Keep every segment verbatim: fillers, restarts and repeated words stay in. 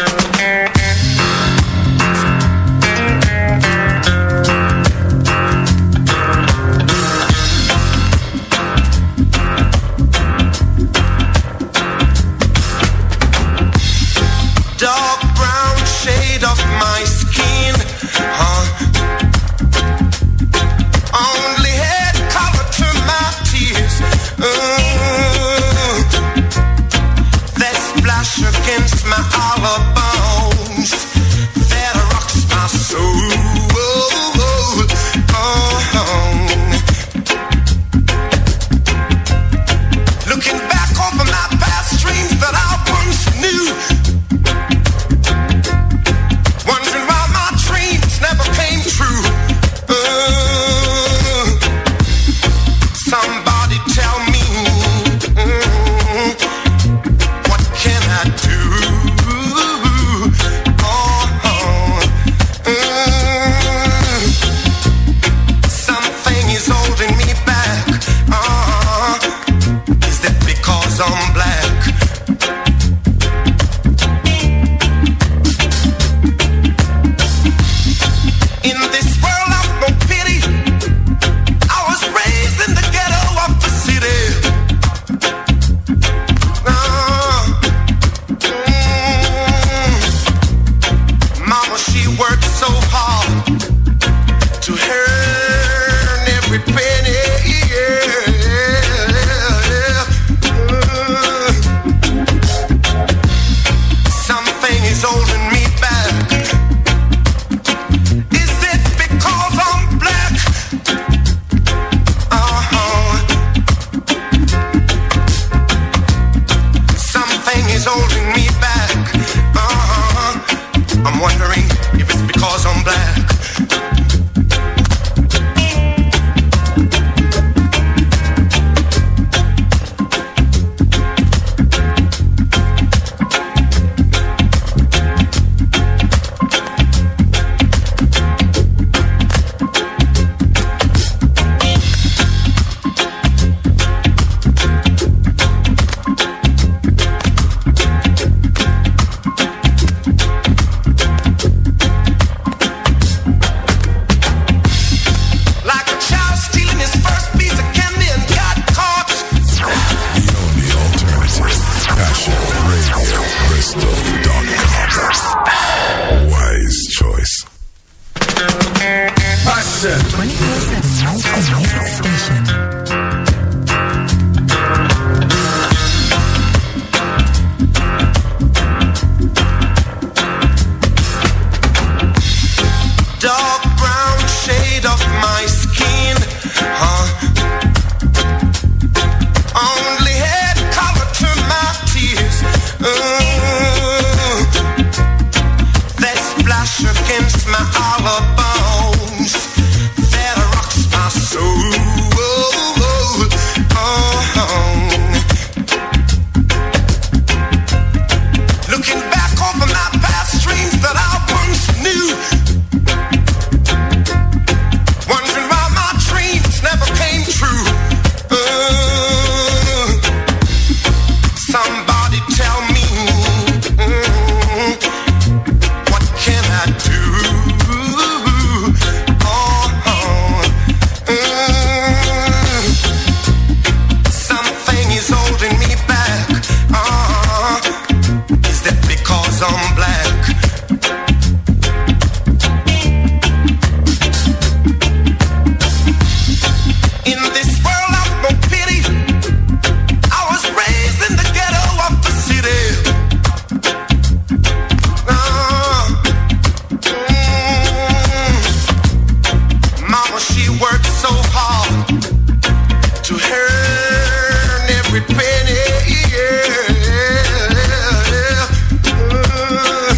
every penny, yeah.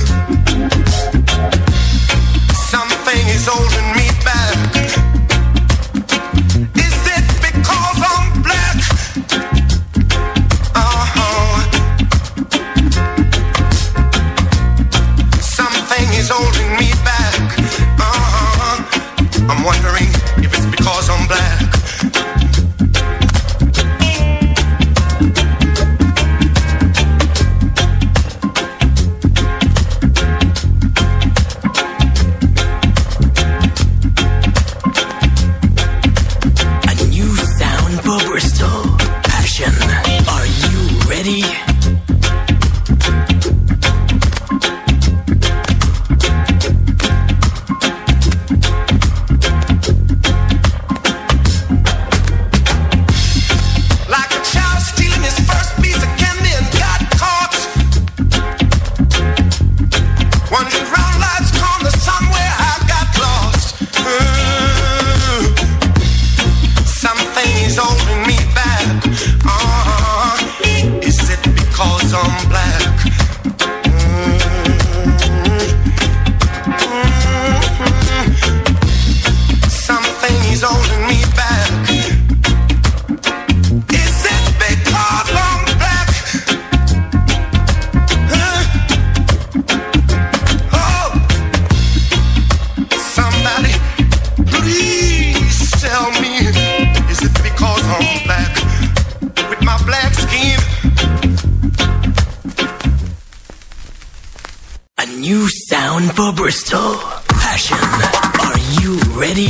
bound for Bristol. Passion, are you ready?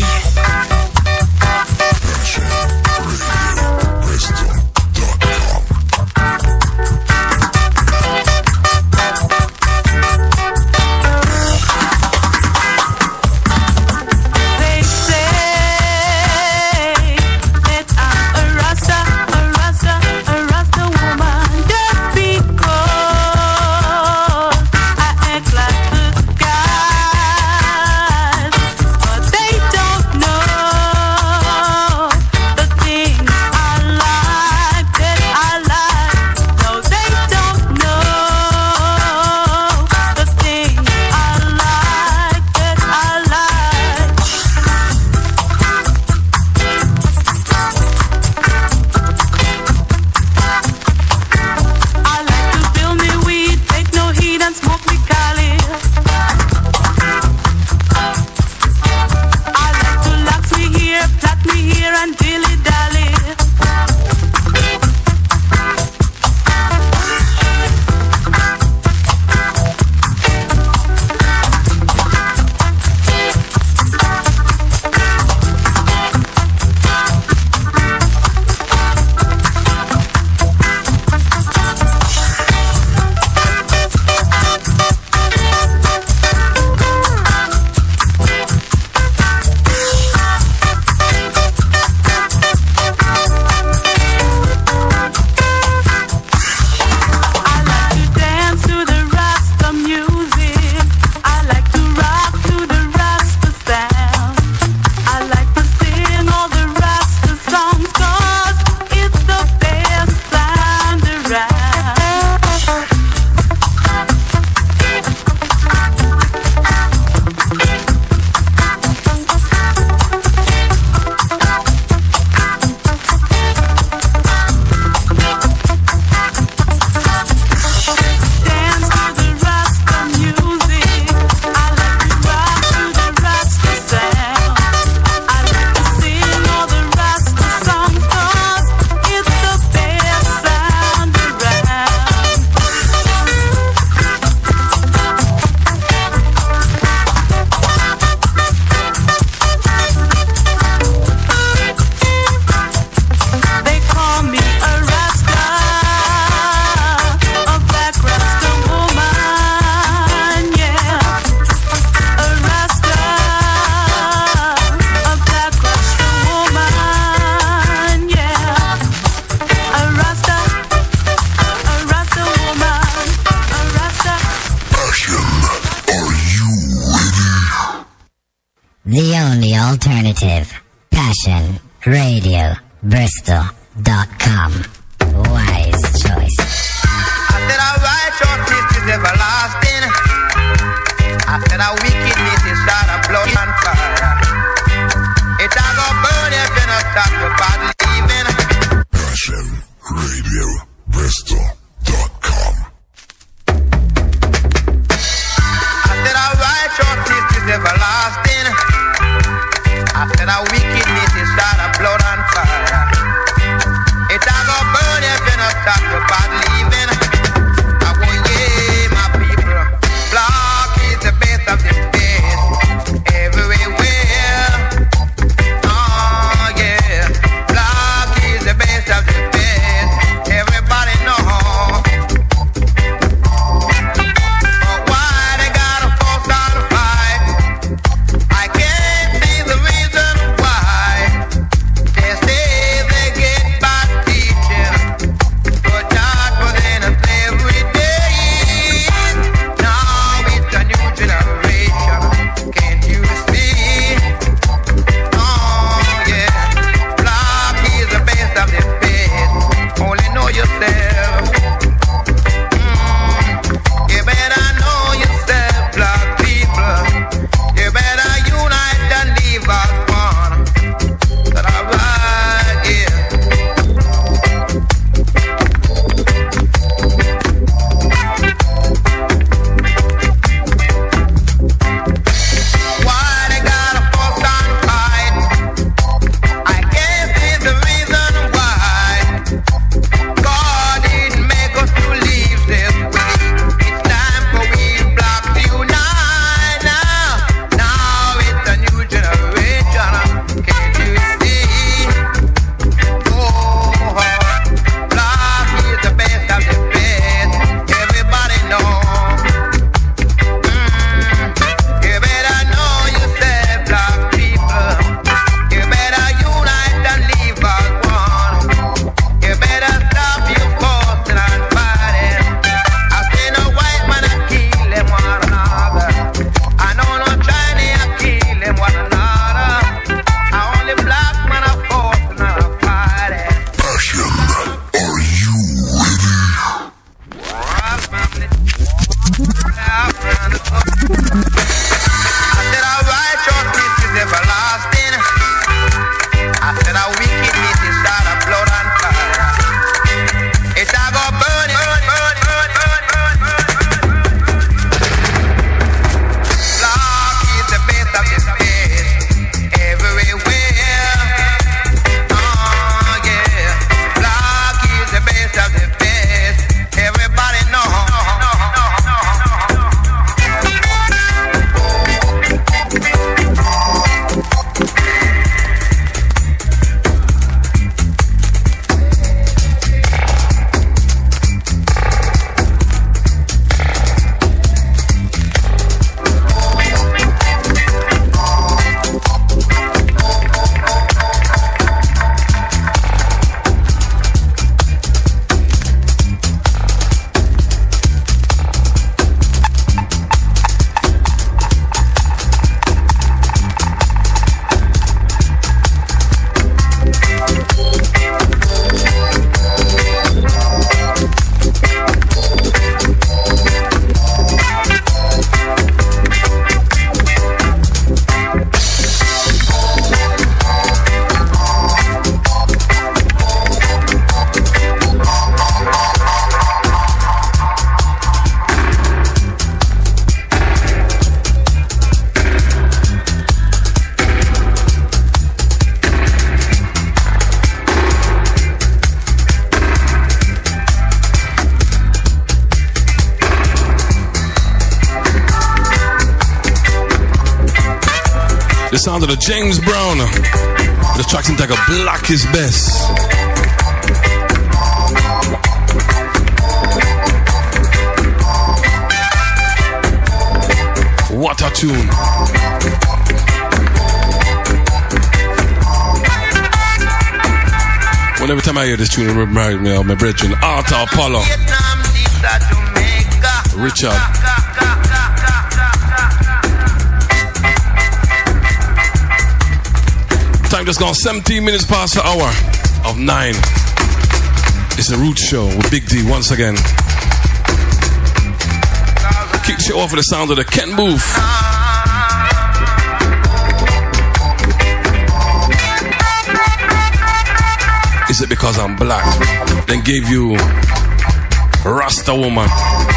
Passion Radio Bristol dot com. They say that I'm a Rasta, a Rasta, a Rasta woman, just because I act like the guys, but they don't know the things I like, that I like. No, they don't know the things I like, that I like. I like to fill me weed, take no heed and smoke me Cali. I like to lock me here, plait me here and dilly dally. I like to dance to the Rasta music. I like to rock to the Rasta sound. I like to sing all the Rasta songs 'cause it's the best sound around. Dance to the Rasta music. I like to rock to the Rasta sound. I like to sing all the Rasta songs 'cause it's the best sound around. They call me a Rasta, a black Rasta woman, yeah. A Rasta, a black Rasta woman, yeah. A Rasta, a Rasta woman, a Rasta. Passion, are you ready? The only alternative. Passion Radio Bristol dot com. Wise choice. I said our righteousness is everlasting. I said our wickedness is start a blood and fire. It a go burn if you not stop your bad living. Passion Radio Bristol dot com. I said our righteousness is everlasting. I said our wickedness is start a blood and fire. It a go burn if you not stop your bad living. I want yeah. I said our righteousness is everlasting. I said our wickedness is out of blood and fire. It's a go burn it, burn, burn, burn, burn, burn, burn. Black is the best of the best everywhere. Oh yeah, black is the best of the best. Everybody know. The sound of the James Brown. The track seems like a Black is Best. What a tune. Well, every time I hear this tune, it reminds me of my brethren, Arthur Apollo, Richard. Time just gone seventeen minutes past the hour of nine. It's a Root Show with Big D once again. Kicks you off with the sound of the Ken Booth. Is it because I'm black? Then gave you Rasta Woman.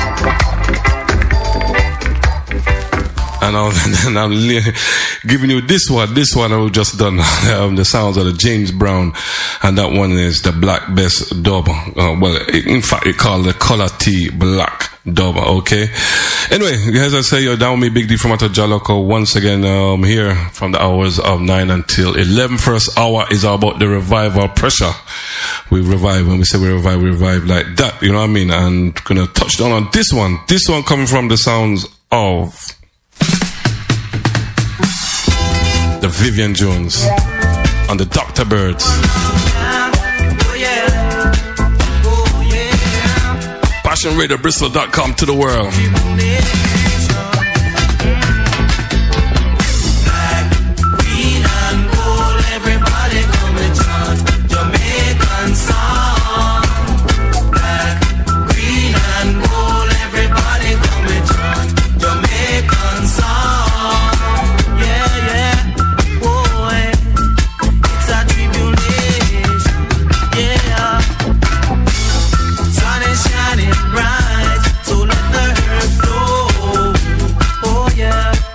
And I'm, and I'm giving you this one. This one I've just done. Um, the sounds of the James Brown. And that one is the Black Best Dub. Uh, well, in fact, it called the Color T Black Dub. Okay. Anyway, as I say, you're down with me, Big D from Atajaloco. Once again, um, here from the hours of nine until eleven. First hour is all about the revival pressure. We revive. When we say we revive, we revive like that. You know what I mean? And gonna touch down on this one. This one coming from the sounds of the Vivian Jones on the Doctor Birds. Passion Radio Bristol dot com to the world. Shining bright, so let the earth flow. Oh yeah.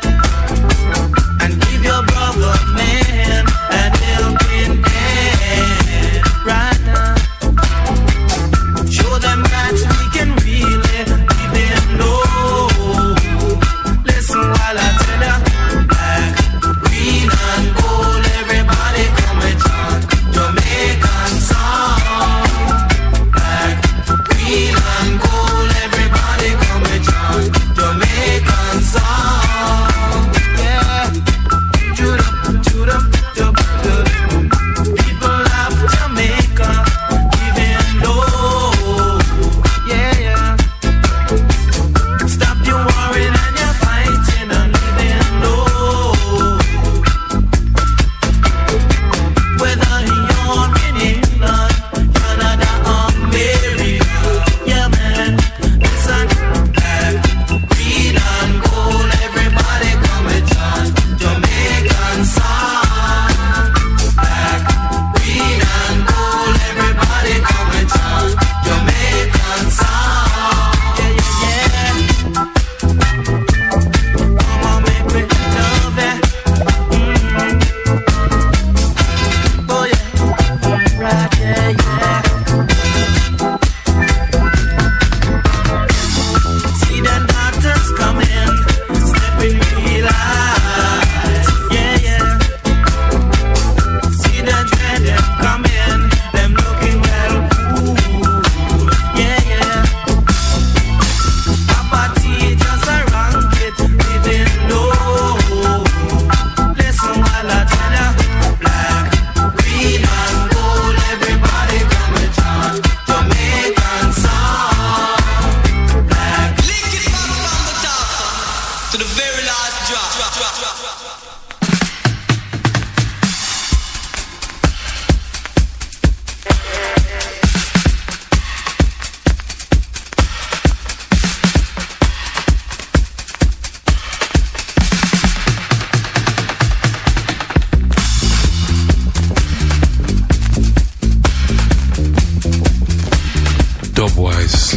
Dubwise.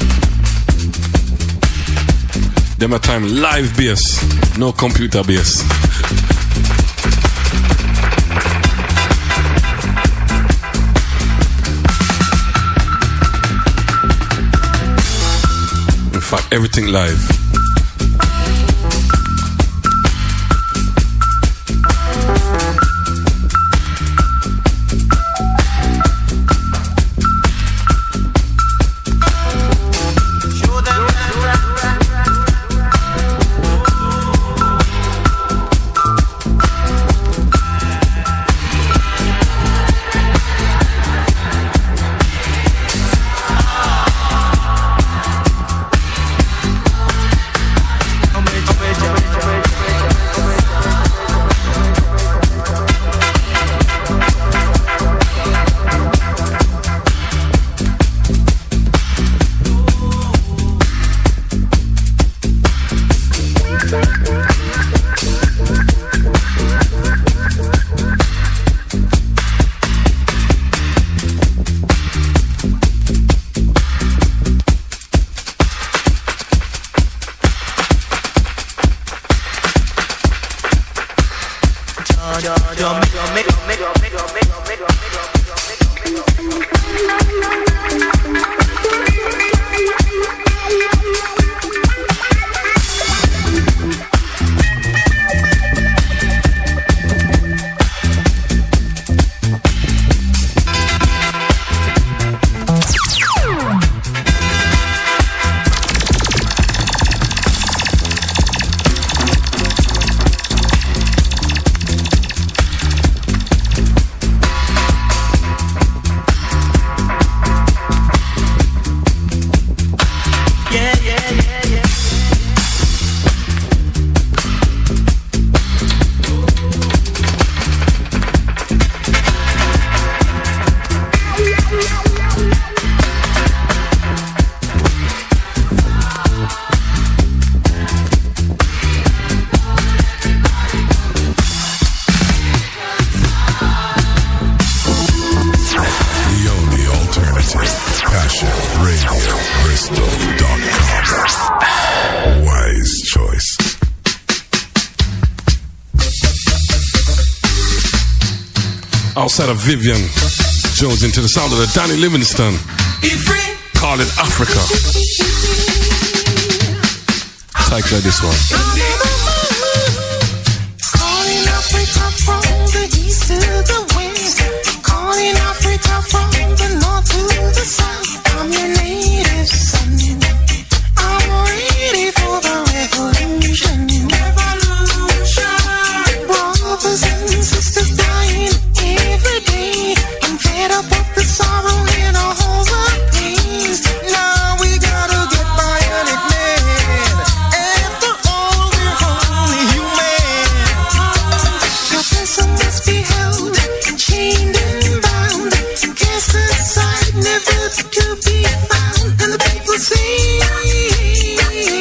Them a time live bass, no computer bass. In fact, everything live. Outside of Vivian Jones into the sound of the Danny Livingston. Call it Africa. Take like this one. Calling Africa from the east to the west. Calling Africa from the north to the south. I'm your native son. I'm ready for the revolution. Revolution. Brothers and sisters dying every day. I'm fed up with the sorrow and all the pains. Now we gotta get bionic man. After all, we're only human. Your person must be held, chained and bound, cast aside, never to be found. And the people say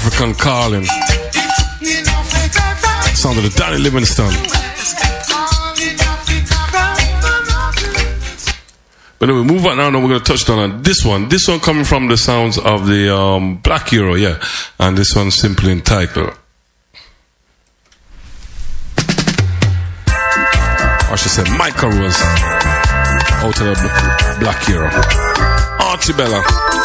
African calling. Sound of the Danny Livingstone. But anyway, move on now. Now we're going to touch down on this one. This one coming from the sounds of the um, Black Euro, yeah. And this one's simply entitled, I should say, Michael Rose, out of the Black Euro. Archie Bella.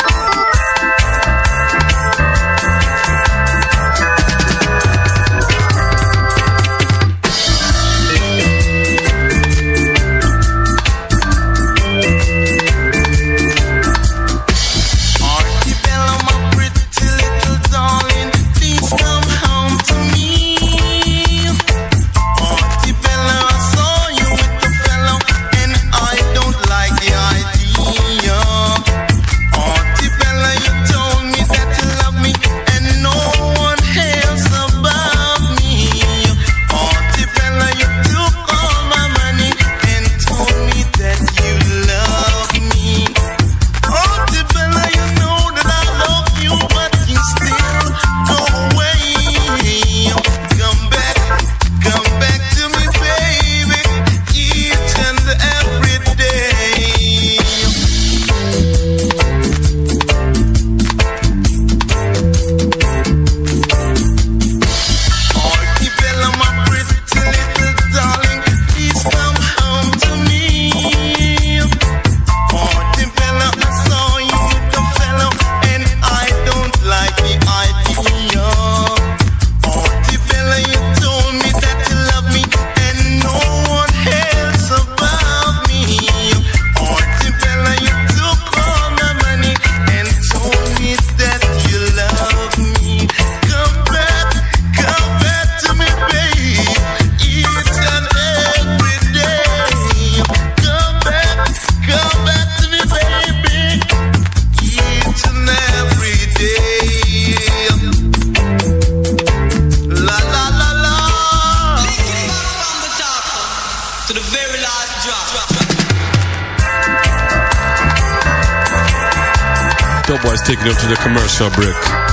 Taking up to the commercial break.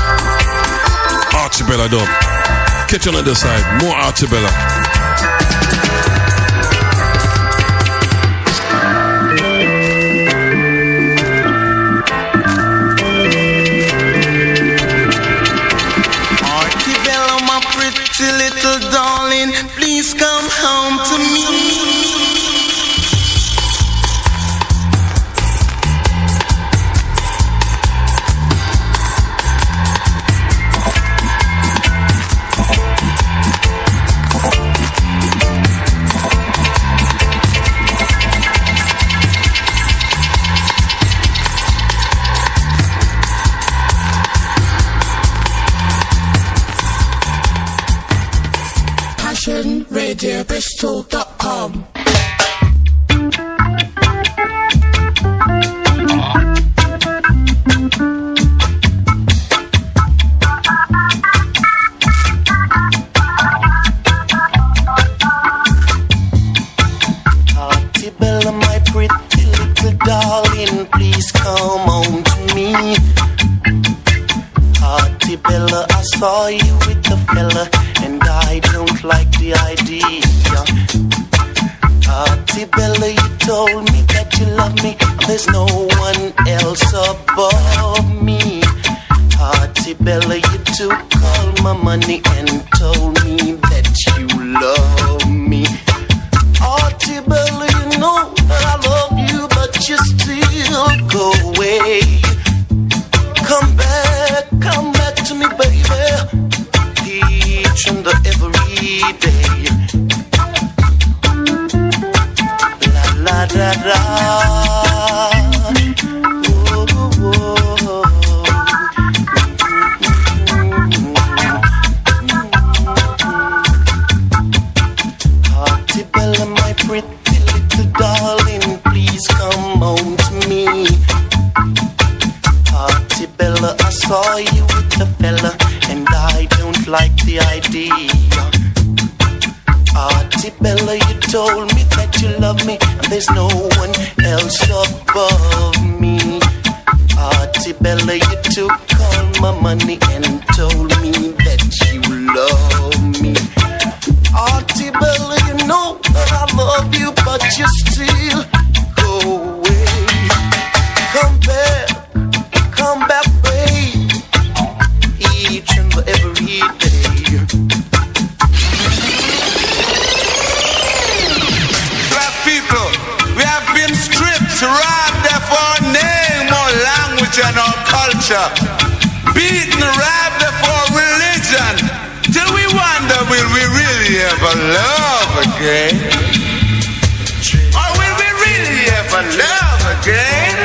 Archie Bella dub. Catch on the other side. More Archie Bella. Archie Bella, my pretty little darling, please come home to me. radio bristol dot com. Bella, my pretty little darling, please come home to me. Hearty Bella, I saw you with the fella, and I don't like the idea. Hearty Bella, you told me that you love me, there's no one else above me. Hearty Bella, you took all my money and told me that you love me. Hearty Bella, you know that I love you, but you still go away. Come back, come back to me, baby, each and every day. La la da da. Oh, oh, oh. Hearty Bella, my pretty little darling, please come home to me. Hearty Bella, I saw you with the fella, and I don't like the idea. Hearty Bella, you told me that you love me, and there's no one else above me. Hearty Bella, you took all my money and told me that you love me. Auntie Bella, you know that I love you, but you still go away. Come back, come back, babe, each and every day. Black people, we have been stripped, robbed of our name, our language and our culture, beaten, robbed of our religion, till we wonder, will we really ever love again? Or will we really ever love again?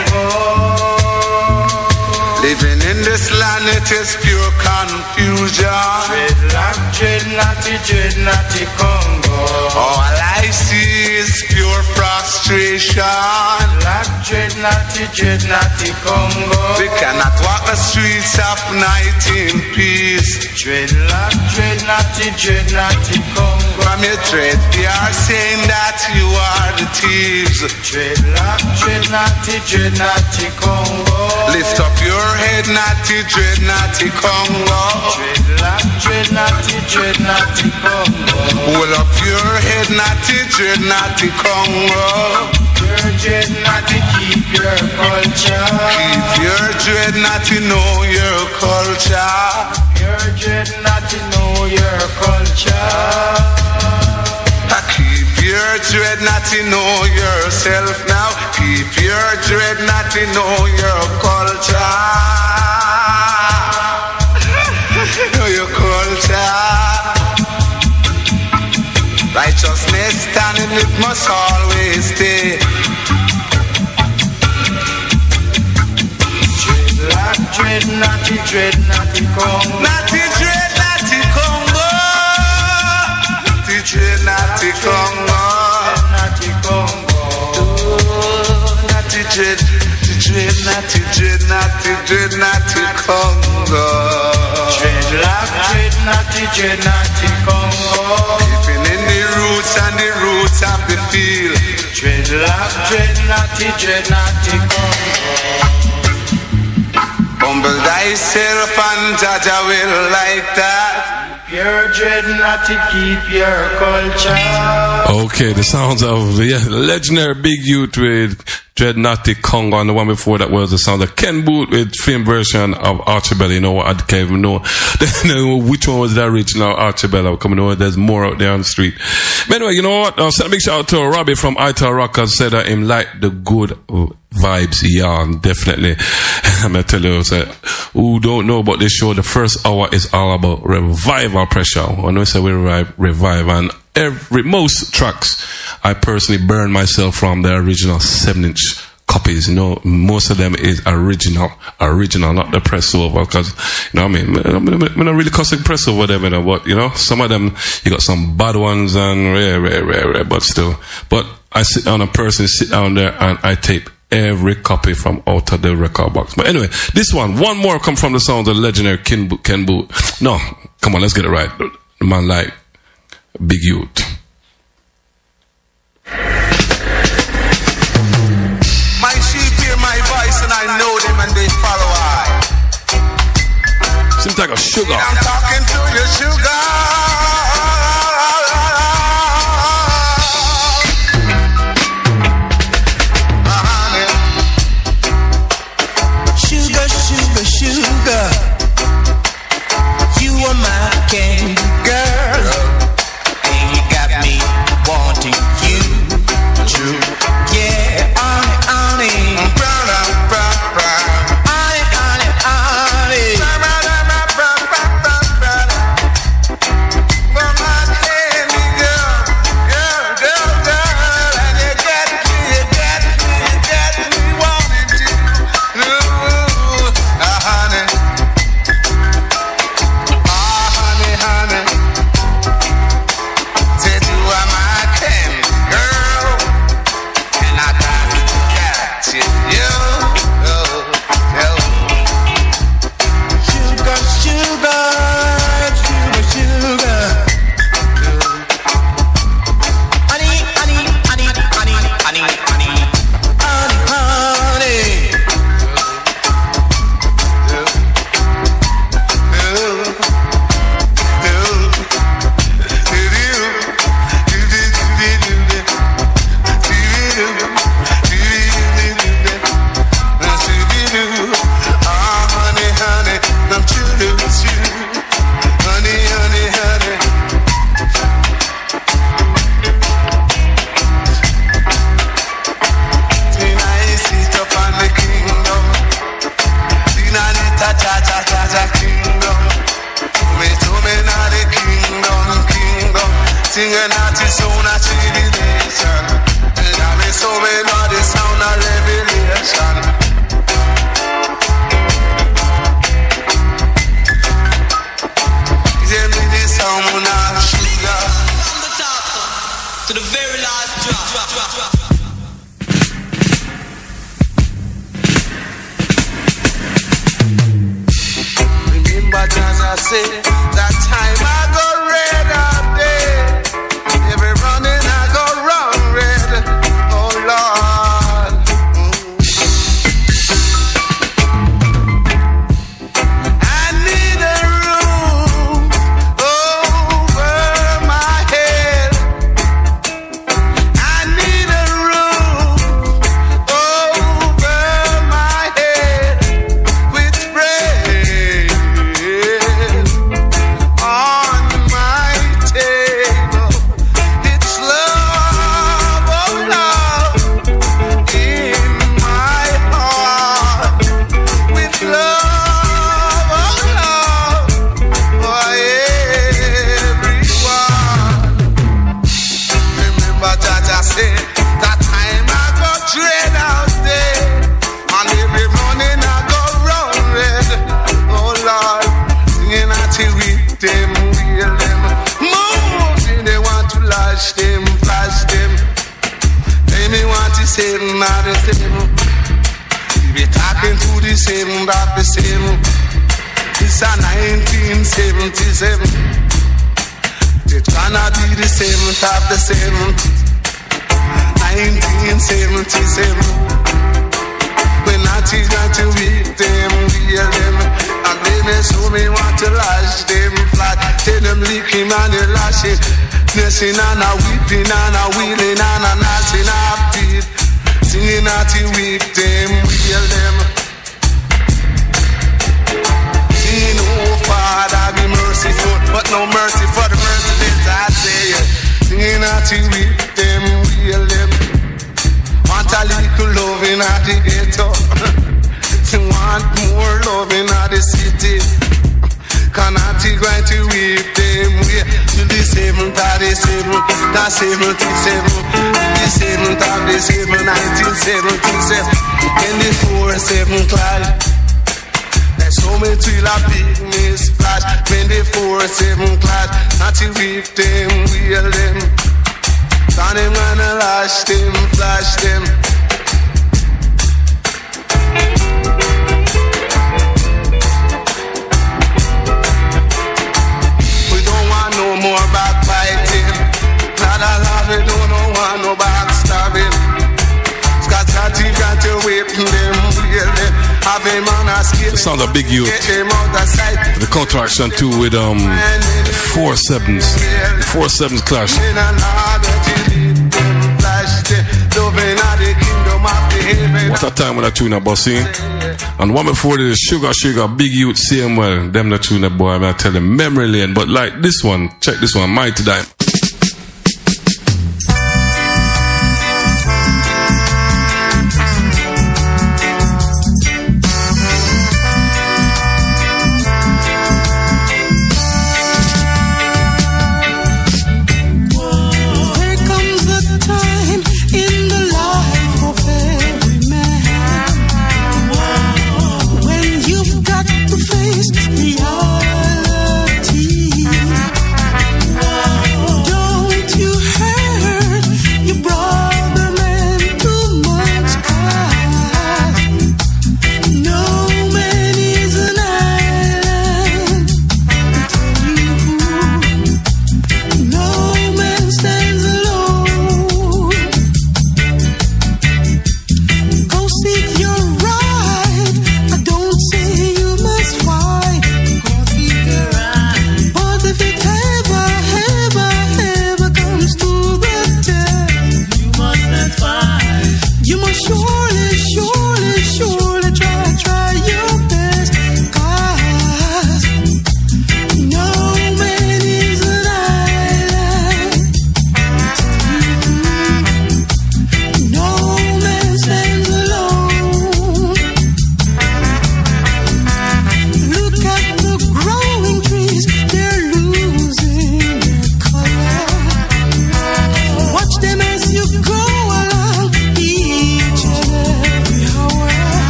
Living in this land, it is pure confusion. Dreadlock, dreadnoughty, dreadnoughty Congo. All I see is pure frustration. Dreadlock, dreadnoughty, dreadnoughty Congo. We cannot walk the streets of night in peace. Dreadlock, dreadnoughty, dreadnoughty Congo. From your dread, they are saying that you are the thieves. Dreadlock, dreadnoughty, dreadnoughty Congo. Lift up your head, naughty, dread, naughty Congo. Dreadlock, dreadnoughty, dreadnoughty Congo. Pull up your head, naughty, dread, naughty Congo. Your dreadnoughty, keep your culture. Keep your dread, naughty, know your culture. Your dreadnoughty, know your culture. Keep your dread, naughty, know yourself now. Keep your dread, naughty, know your culture. Know your culture. Righteousness standing, it must always stay. Dreadlock, dreadnoughty, dreadnoughty Congo. Naughty, dread, naughty Congo. Naughty, dread, naughty Congo. Naughty Congo. Naughty, dread, dread, naughty, dread, naughty, dread, naughty Congo. Dreadlock, dreadnoughty, dreadnoughty Congo. Keeping in the roots and the roots of the field. Dreadlock, dreadnoughty, dreadnoughty Congo. Humble thyself and Jaja will like that. Your dreadnoughty, keep your culture. Okay, the sounds of yeah, legendary Big Youth with Dreadnoughty Congo, and the one before that was the sound of Ken Boothe with film version of Archibella. You know what? I can't even know, know which one was the original Archibella. Coming over, there's more out there on the street. But anyway, you know what? Uh, send a big shout out to Robbie from Ital Rockers, said that him like the good vibes. Yeah, definitely. I'm gonna tell you, say, who don't know about this show, the first hour is all about revival pressure. When we say we revive, revive, and every most tracks I personally burn myself from the original seven inch copies. You know, most of them is original, original, not the press over. Because you know, what I mean, I'm not really cussing press over them, you know, but you know, some of them you got some bad ones and rare, rare, rare, rare, but still. But I sit down, a person sit down there and I tape every copy from out of the record box. But anyway, this one, one more come from the sound of the legendary Ken Boothe. Ken Boothe. No, come on, let's get it right. The man like Big Youth. My sheep hear my voice and I know them and they follow I. Seems like a sugar. I'm talking to your sugar. Sugar, sugar, you are my candy girl, and you got me wanting you. True, yeah, honey, honey, honey, honey, honey, honey. to the very last drop. drop, drop, drop. Remember, as I say, that time I go red all day. Every running I go run red. Oh Lord. Mm. I need a room over my head. I need a room over my head with bread on my table. It's love, oh love, in my heart. With love, oh love, for everyone. Remember Jaja said, that time I go dread out there. And every morning I go round red. Oh Lord, singing at you with them, wheel them. Moving, they want to lash them, flash them. They me want to say, not the same. We be talking to the same, about the same. It's a nineteen seventy-seven. It's gonna be the same, top the same. nineteen seventy-seven. When I teach not to beat them, wheel them. And they may so me want to lash them flat. Tell them lick him and they lash it. Nursing and a whipping and a wheeling and a gnashing up feet. Singing at you with them, wheel them. Singing, oh Father, be merciful, but no mercy for the merciless, I say. Singing at you with them, wheel them. Want a little love in the ghetto. Want more love in the city. Cannot you going to with them way to the seventh of the seventh, the seventy-seven, the seventh of the seventh, nineteen seventy-seven, in the four seven class. There's so many till a big me splash. When the four seven class, not you with them, wheel them. Turn them and lash them, flash them. We don't want no more backbiting. Not a lot, we don't want no backstabbing. Scotty got to whip them, wheel them. Have him on a skate. The sound of Big Youth. The contraction too with um the four sevens. The four sevens clash. What a time when I tune a bossy. And one before this, Sugar Sugar, Big Youth, same well. Them not tune a boy, I'm gonna tell them memory lane. But like this one, check this one, Mighty Dime. Reality.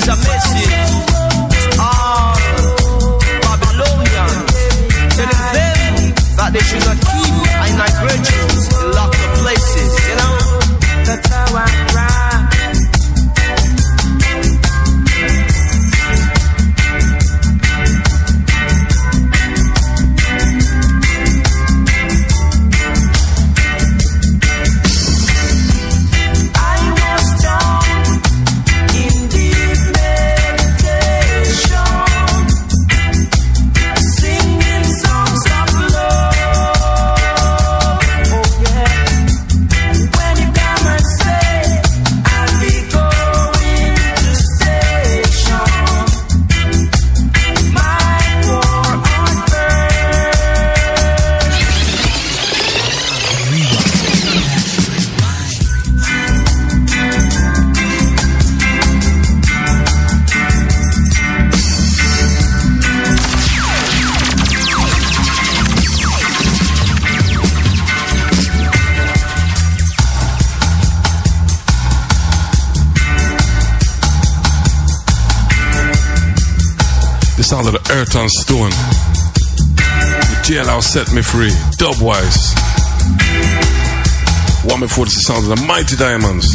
is a message to all Babylonians, telling them that they should not keep in my virtues in locked up places, you know? That's how I ride. Sound of the Earth and Stone. The jailhouse set me free. Dubwise. One before this is the sound of the Mighty Diamonds.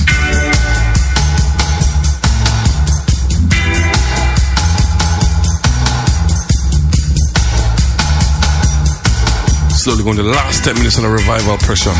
Slowly going to the last ten minutes on the revival pressure.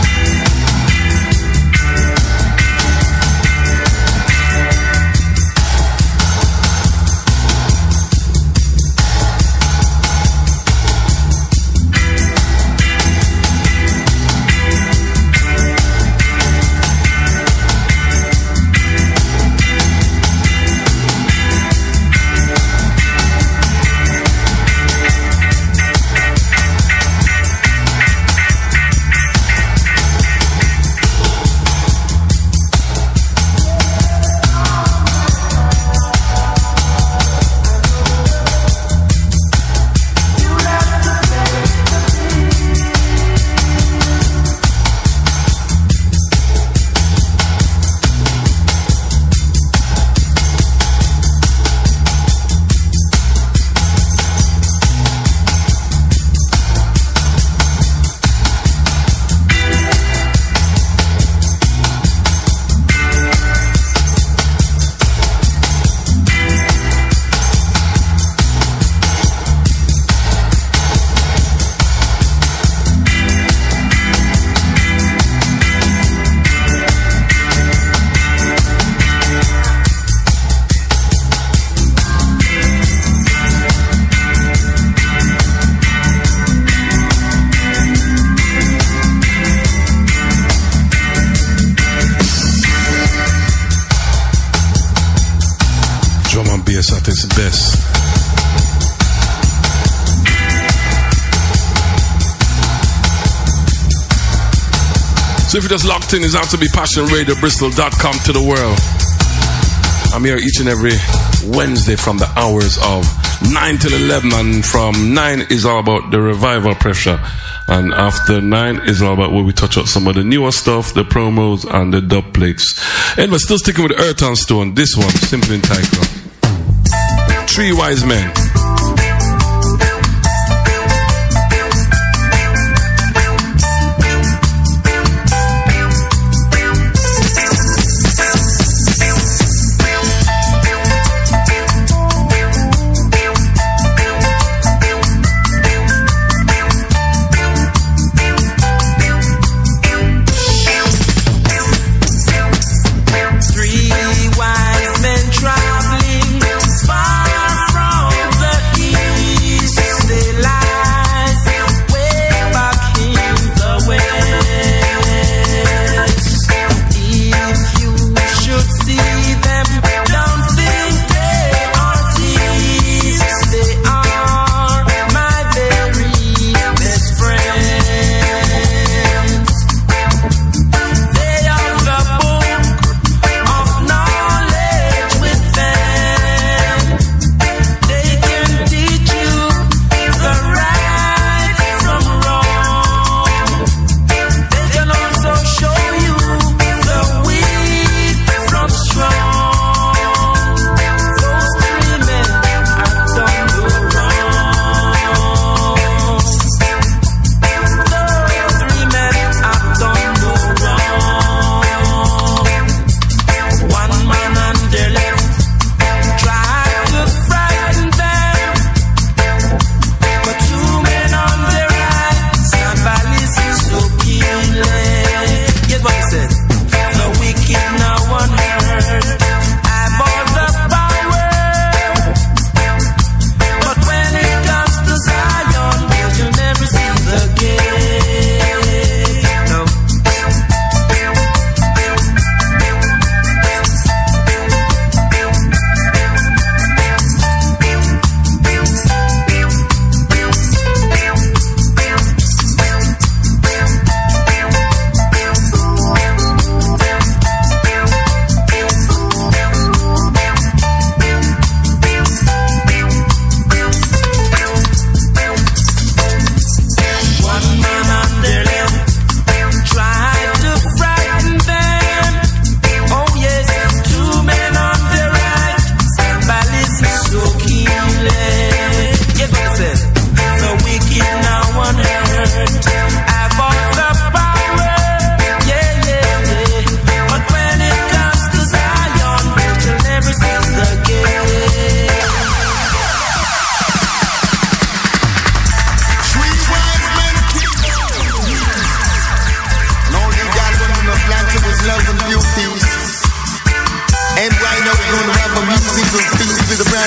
At its best. So if you just locked in, it's out to be passion radio bristol dot com to the world. I'm here each and every Wednesday from the hours of nine till eleven, and from nine is all about the revival pressure, and after nine is all about where we touch up some of the newer stuff, the promos and the dub plates. Anyway, still sticking with Earth and Stone. This one simply entitled Three Wise Men. Three wise men traveling far from the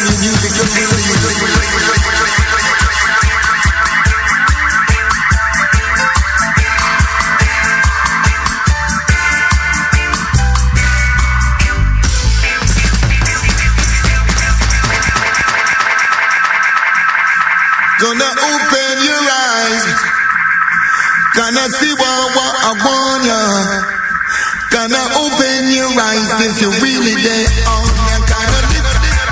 brand new music just released. Gonna open your eyes, gonna see what, what I want ya. Gonna open your eyes if you're really there on ya. Gonna live.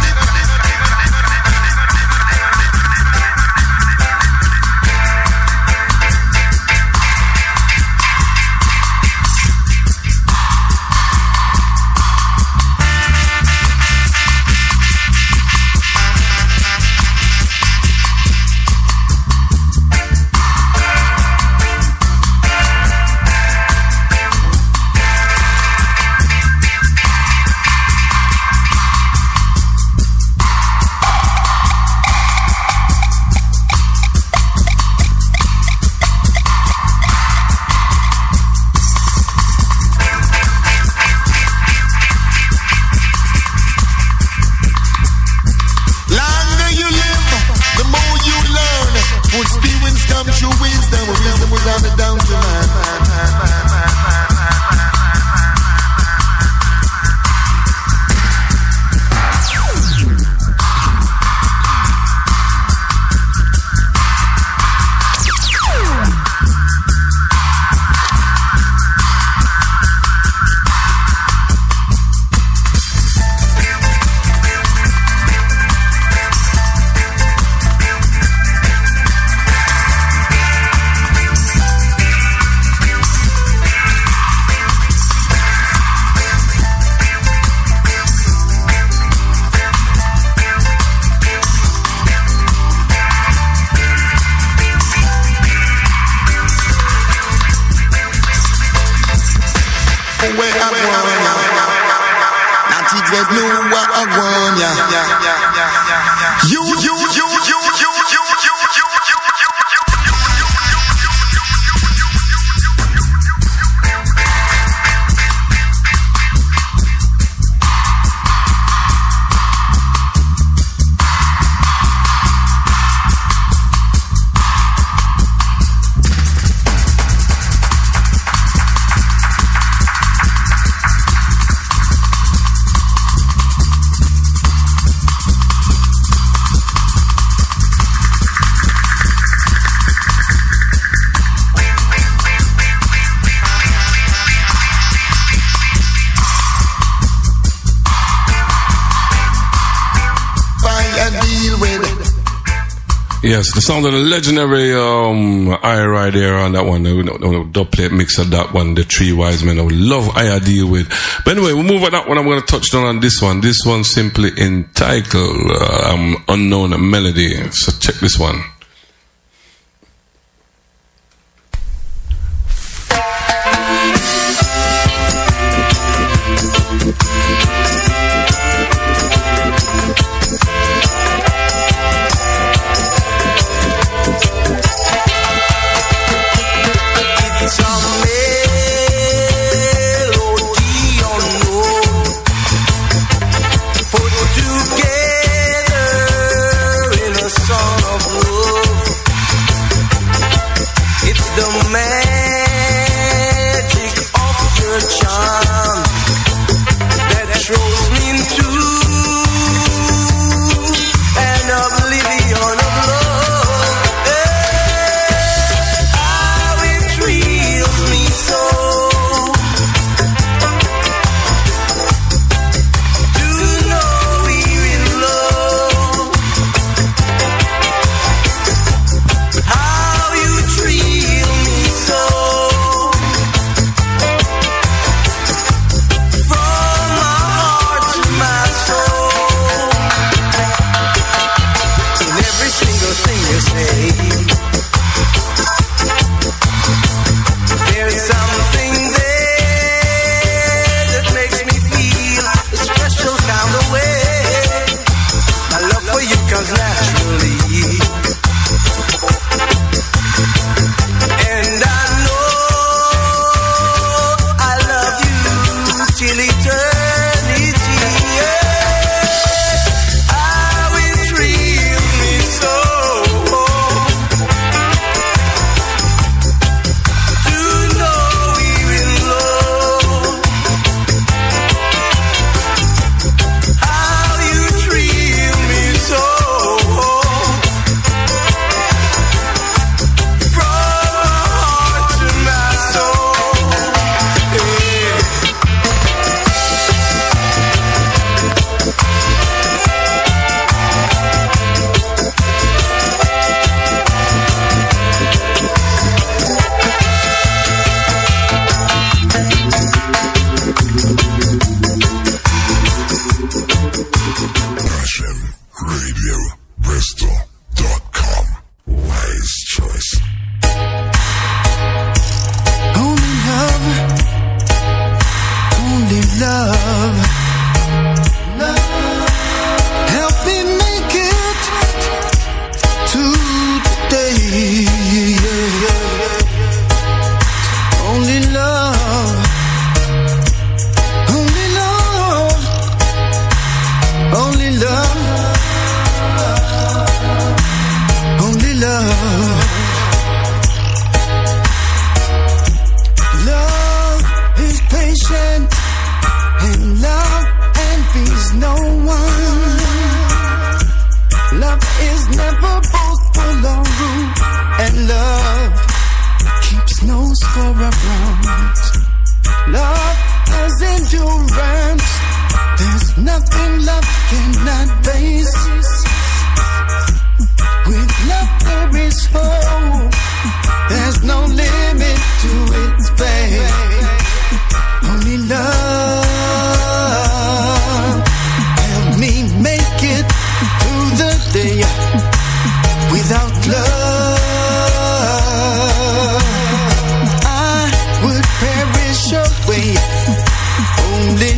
Yes, the sound of the legendary um, I right there on that one. The, the dub plate mix of that one, the Three Wise Men. I would love I deal with. But anyway, we'll move on that one. I'm going to touch down on this one. This one simply entitled uh, um, Unknown Melody. So check this one. Till eternity, yeah. I is never boastful or rude, and love keeps no score of wrongs. Love has endurance. There's nothing love cannot face. With love there is hope. There's no limit to its fate. Only love help me make it through the day. Without love I would perish away. Only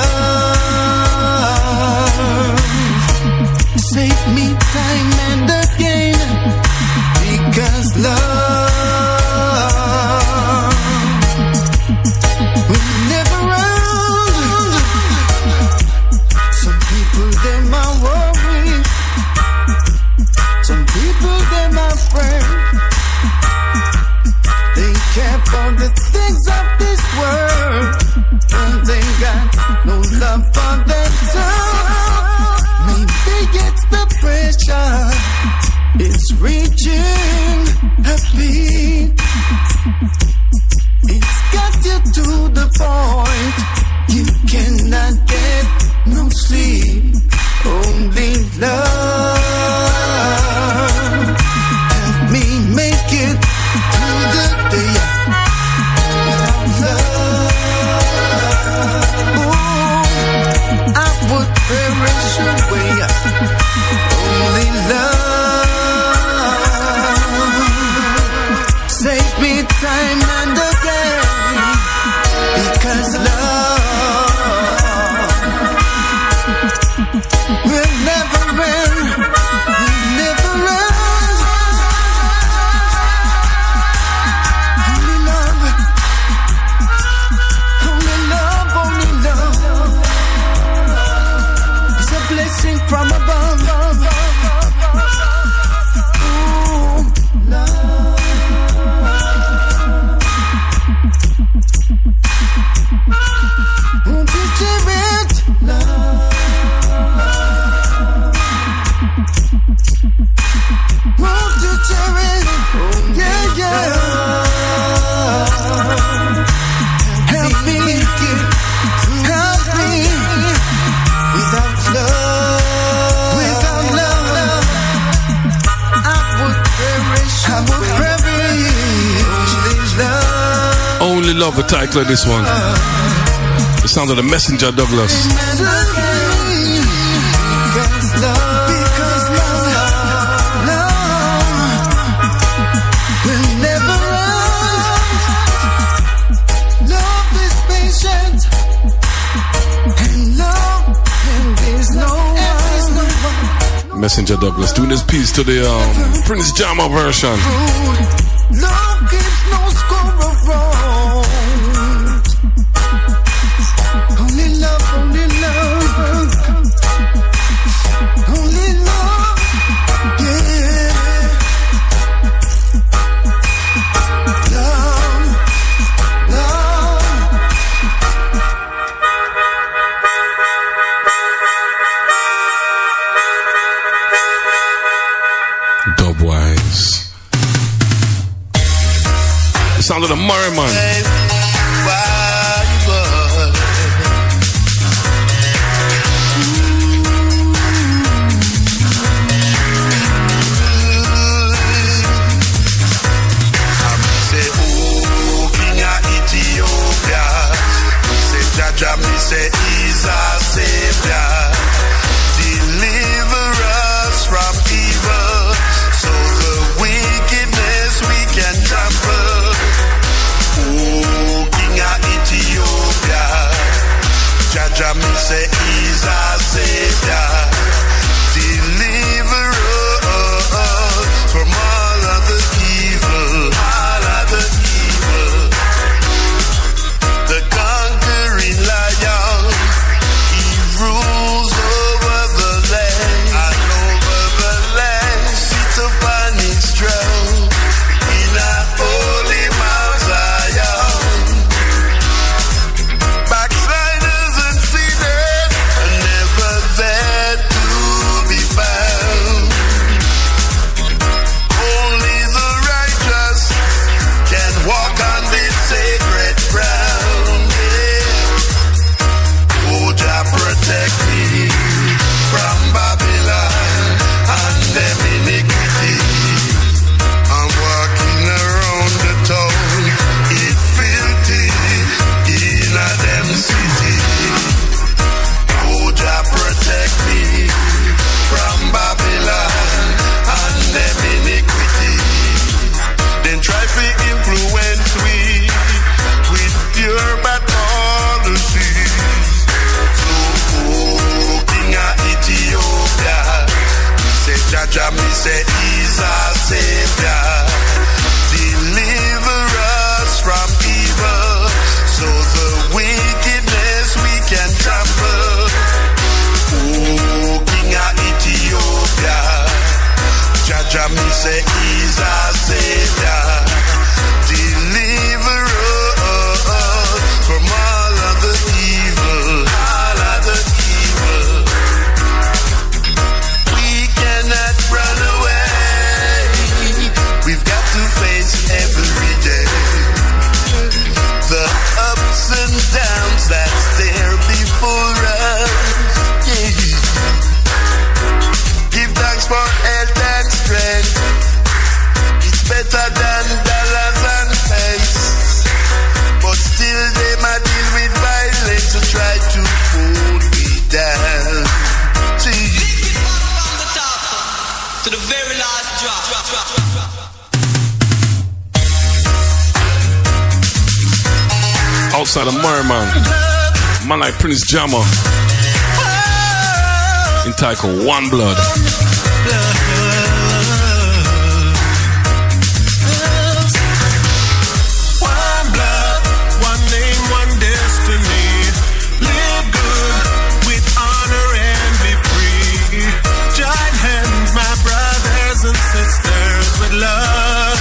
love save me time and again, because love will never end. Some people they might worry, some people they might pray. They care for the things of this world, and they got no love for themselves. Maybe it's the pressure, it's reaching a peak. It's got you to the point you cannot get no sleep. Only love help me make it through the day. Without love, ooh, I would perish away. Only love save me time and again, because love will never end, will never end. Only love, only love, only love is a blessing from above. Ooh, love. Won't you share it? Love. Won't you share it? Yeah, yeah. Help me, help me. Without love, without love, I would perish, I would perish. Only Love, the title of this one. The sound of the Messenger Douglas. Because love, because love, love will never end. Love is patient, and love, and there's no one. Messenger Douglas doing this piece to the um, Prince Jammer version. Love gives no score of wrongs. Only love, only love, only love, yeah. Love, love. Dubwise. The sound of the Murray Man. Jaja, me say he's our savior. Deliver us from evil, so the wickedness we can trample. Oh, Jaja me say he's our savior. Deliver us from evil, so the wickedness we can trample. Oh, King of Ethiopia, Jaja me say he's our savior. Deliver us from all of the evil, all of the evil. We cannot run away. We've got to face every day the ups and downs that's there before us. Yeah. Give thanks for health and strength. It's better than dollars and pence. But still they might deal with violence to try to pull me down. See. From the top to the very last drop. drop, drop, drop. Outside of Merriman, man like Prince Jammer, entitled One Blood. One blood, one name, one destiny. Live good with honor and be free. Join hands, my brothers and sisters, with love.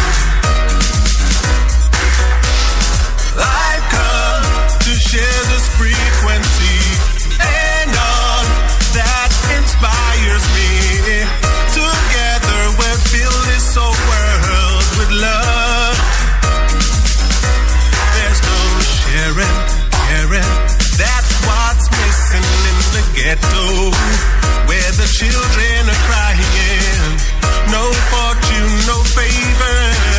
I've come to share this frequency and all that inspires me. Together we'll fill this whole world with love. There's no sharing, caring. That's what's missing in the ghetto, where the children are crying. No fortune, no favor,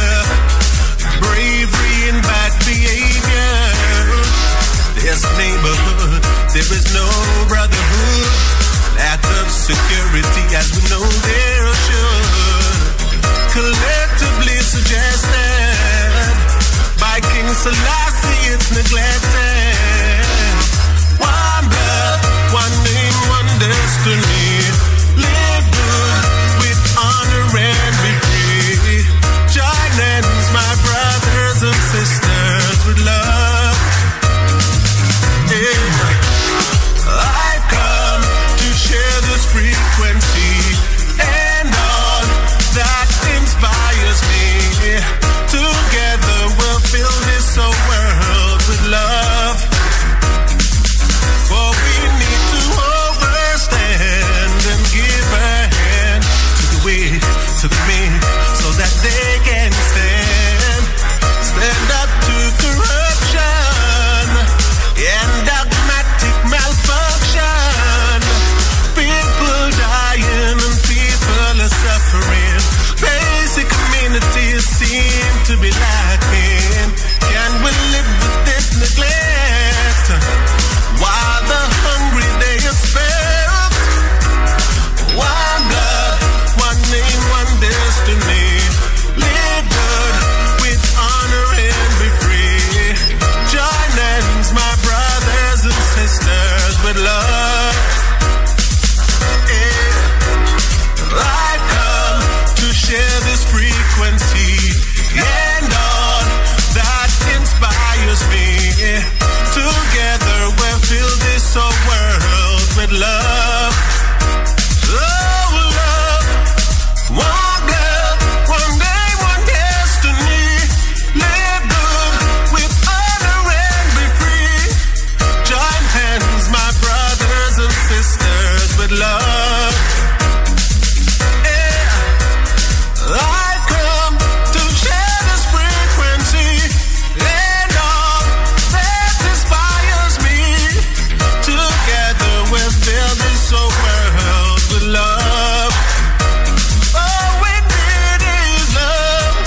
bravery and bad behavior. This neighborhood, there is no brotherhood. Lack of security, as we know there should. Collectively suggested by King Selassie, it's neglected. One blood, one name, one destiny. Live good with honor and be free. Join hands, my brothers and sisters, with love. Yeah. I've come to share this frequency and all that inspires me. Together we'll fill this whole world with love. For we need to overstand and give a hand to the weak, to the meek, so that they can stand. Stand up to corruption and dogmatic malfunction. People dying and people are suffering. Basic amenities seem to be lacking. Can we live with this neglect while the hungry they are spared? One blood, one name, one destiny. Live good with honor and be free. Join hands, my brothers and sisters, with love. Yeah. I've come to share this frequency and all that inspires me. Together we'll fill this whole world with love. Oh, love. One blood, one name, one destiny. Live good with honor and be free. Join hands, my brothers and sisters, with love. Yeah. I come to share this frequency and all that inspires me. Together we'll fill this whole world with love. All we need is love.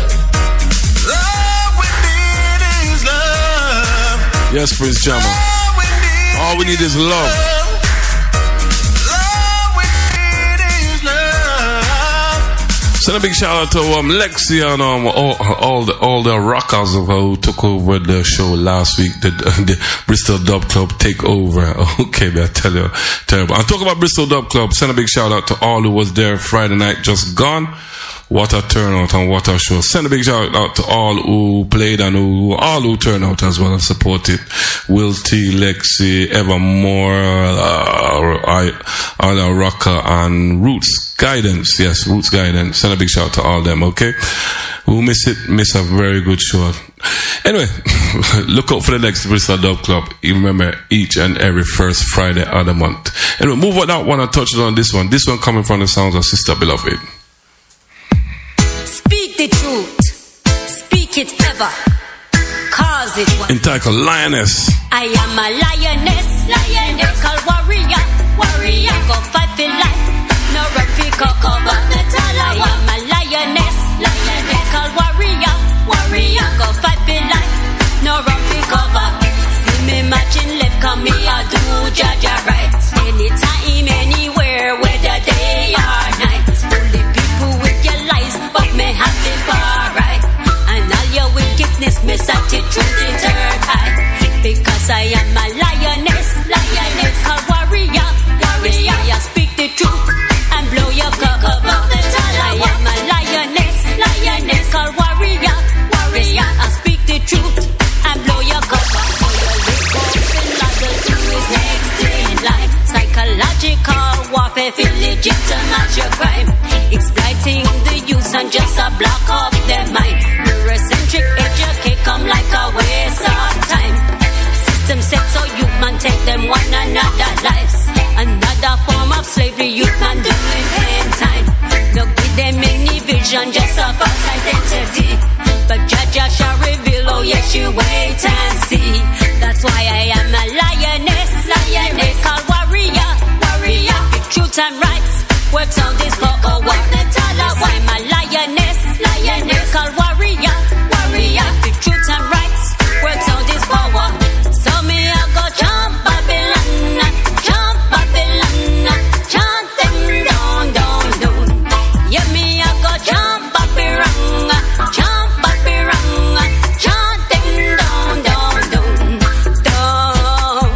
All we need is love. Yes, Prince Jammer. All we need, All we need is love. all we need is love. Send a big shout out to um, Lexi and um, all, all the all the rockers who took over the show last week. The, the Bristol Dub Club takeover. Okay, man, I tell you, terrible. I'm talking about Bristol Dub Club. Send a big shout out to all who was there Friday night, just gone. What a turnout and what a show. Send a big shout out to all who played and who, all who turned out as well and supported. Will T, Lexi, Evermore, uh, I, Ada Rocker and Roots Guidance. Yes, Roots Guidance. Send a big shout out to all them, okay? Who miss it, miss a very good show. Anyway, look out for the next Bristol Dub Club. You remember each and every first Friday of the month. Anyway, move on that one and touch on this one. This one coming from the sounds of Sister Beloved. Speak the truth, speak it ever, cause it was entitled Lioness. I am a lioness, lioness called warrior, warrior, go fight for life, no run for cocoa, but the I am a lioness, lioness called warrior, warrior, go fight for life, no run for cover. See me matching left, come me I do Jaja right, anytime, anywhere, whether day or night. Only people with your lies, but me have it far right, and all your wickedness me set it through the third eye, because I am a lioness, lioness called warrior, warrior. I speak the truth and blow your cover. I am a lioness, lioness called warrior, warrior. I speak the truth and blow your cover. For your live up and ladder to his next in line. Psychological warfare, feel legitimize your crime, exploiting the youth and just a block up their mind. Eurocentric educate come like a waste of time. System set so youth man take them one another lives. Another form of slavery youth man doing in time. No give them any vision, just a false identity. But Jaja shall reveal, oh yes you wait and see. That's why I am a lioness, lioness called warrior, warrior. The truth and rights works on this for a war. That's why I'm a lioness, lioness called warrior, warrior. The truth and rights works on this power. So me I go jump Babylon, jump Babylon, chant them down, down, down. Yeah, me I go jump Babylon, jump Babylon, chant them down, down, down, down,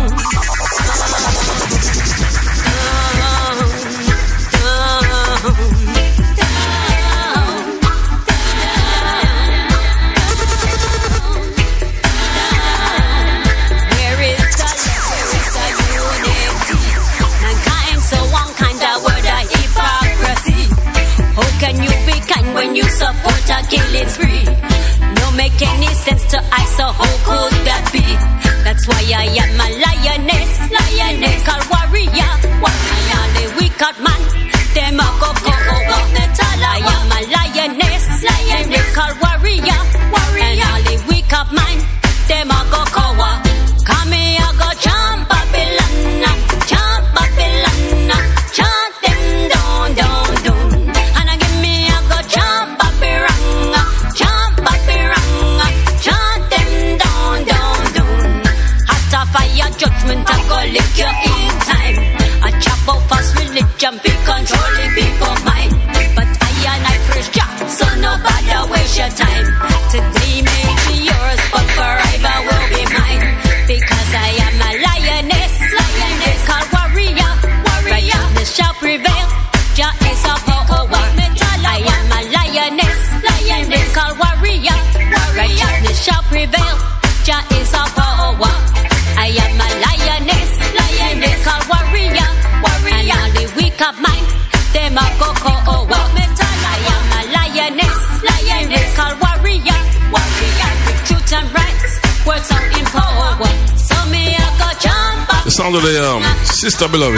Where is the love? Where is the unity? Mankind so one kind of word of hypocrisy. How can you be kind when you support a killing spree? No make any sense to I, so how could that be? That's why I am a lioness, lioness called warrior, warrior. The wicked man, them a go go go go. I am a lioness, lioness called warrior, warrior. And all the wicked man, them a go go go. Come here, I go jump Babylon, jump Babylon, chant them down, down, down. And I give me a go jump Babylon, jump Babylon, chant them down, down, down. Hot fire judgment, I go lick you in time. I chop out false religion, be controlling people mind. But I and I praise Jah, so nobody waste your time. Today may be yours, but forever will be mine. Because I am a lioness, lioness called warrior, warrior. Righteousness shall prevail, Jah is a power. I am a lioness, lioness called warrior, warrior. Righteousness shall prevail, Jah is a power. I am a lioness, lioness called warrior, warrior. And all the weak of mine, them a go go over. I am a lioness, lioness called warrior, warrior. The truth and rights works out in power. So me a go jump up. The sound of the um, Sister Beloved,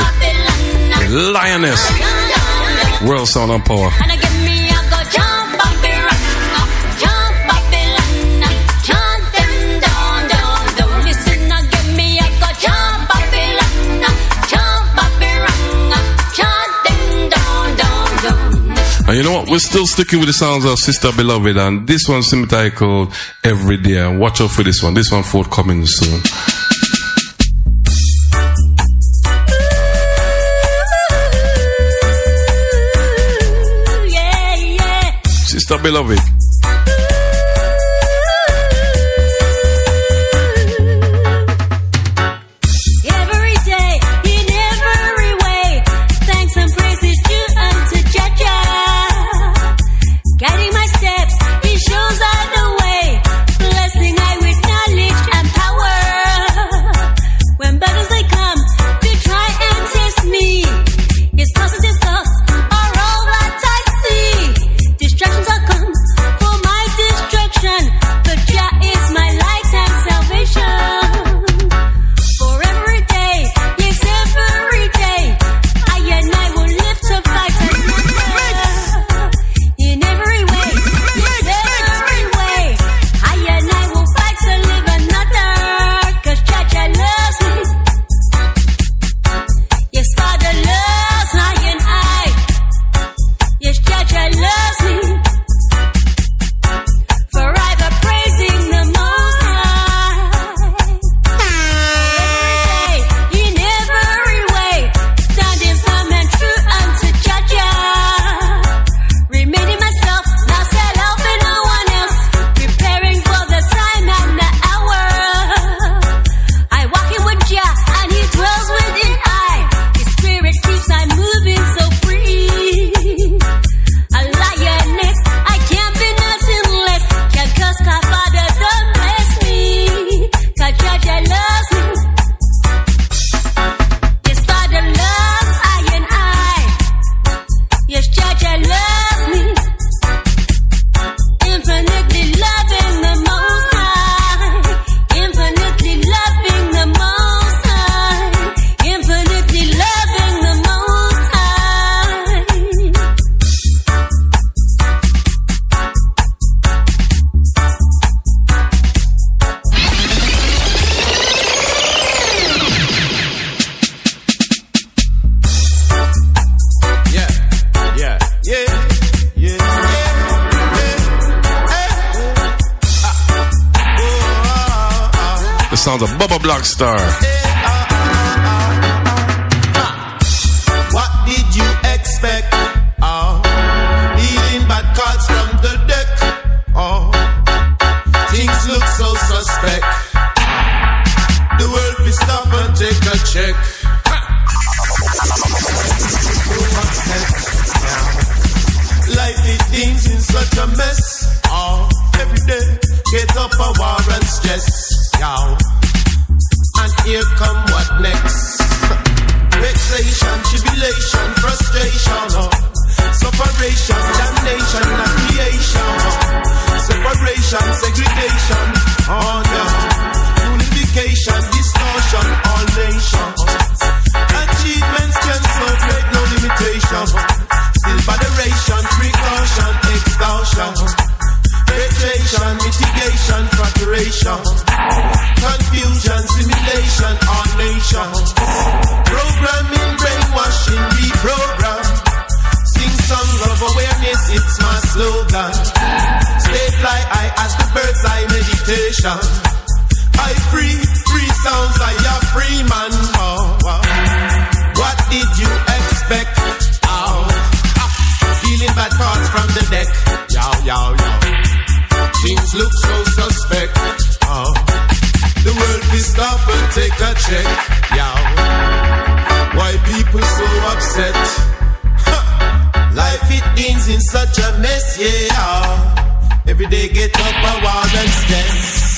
the Lioness, World Sound and Power. And I give me a go jump Babylon, jump Babylon, chant them down, down, down. Listen, I give me a go jump Babylon, jump Babylon, chant them down, down, down. And you know what? We're still sticking with the sounds of Sister Beloved, and this one's simply called Every Day. And watch out for this one. This one forthcoming soon. Yeah, yeah. Mister Beloved. Every day, in every way, thanks and praises due unto Jaja. Guiding my steps, He shows I the way, blessing I with knowledge and power. When battles they come to try and test me, His positive thoughts are all that I see. Distractions are come for my destruction, but Jah is my light and salvation. For every day, yes, every day, I and I will live to fight another. In every way, yes, every way, I and I will fight to live another. Cause Jah Jah loves me. Yes, Father loves I and I. Yes, Jah Jah loves me. Forever praising the Most High. Every day, in every way, standing firm and true unto Jah Jah. Remaining myself, now set out for no one else. Preparing for the time and the hour. I walk in with Jah and He dwells within I. His spirit keeps I moving so free. A lioness, I can't be nothing less. Can't cause my Father don't bless me. Cause Jah Jah loves me. Yes, Father loves I and I. Yes, Jah Jah loves me. Infinitely loving the Most High. Infinitely loving the Most High. Infinitely loving the Most High. Yeah, yeah, yeah, yeah, yeah, yeah. The sounds of Bubba Blackstar. What did you expect? Oh, dealing bad cards from the deck. Oh, things look so suspect. The world will stop and take a check. So upset now. Life it seems in such a mess. Oh, every day get up a war and stress. Yow. And here come what next? Vexation, tribulation, frustration, oh. Separation, damnation, and creation, oh. Separation, segregation, oh no. Unification, distortion, all nations. Achievements can celebrate no limitation. Still moderation, precaution, extortion. Penetration, mitigation, fracturation. Confusion, simulation, all nations. Programming, brainwashing, reprogram. Sing song of awareness, it's my slogan. Stay fly high as the bird's eye meditation. I free, free sounds, I a free man. Oh, wow. What did you expect? Oh, ah. Feeling bad thoughts from the deck. Yow, yow, yow. Things look so suspect. Oh, the world will stop and take a check. Yow. Why people so upset? Ha. Life it means in such a mess, yeah. Every day get up a wild and stress.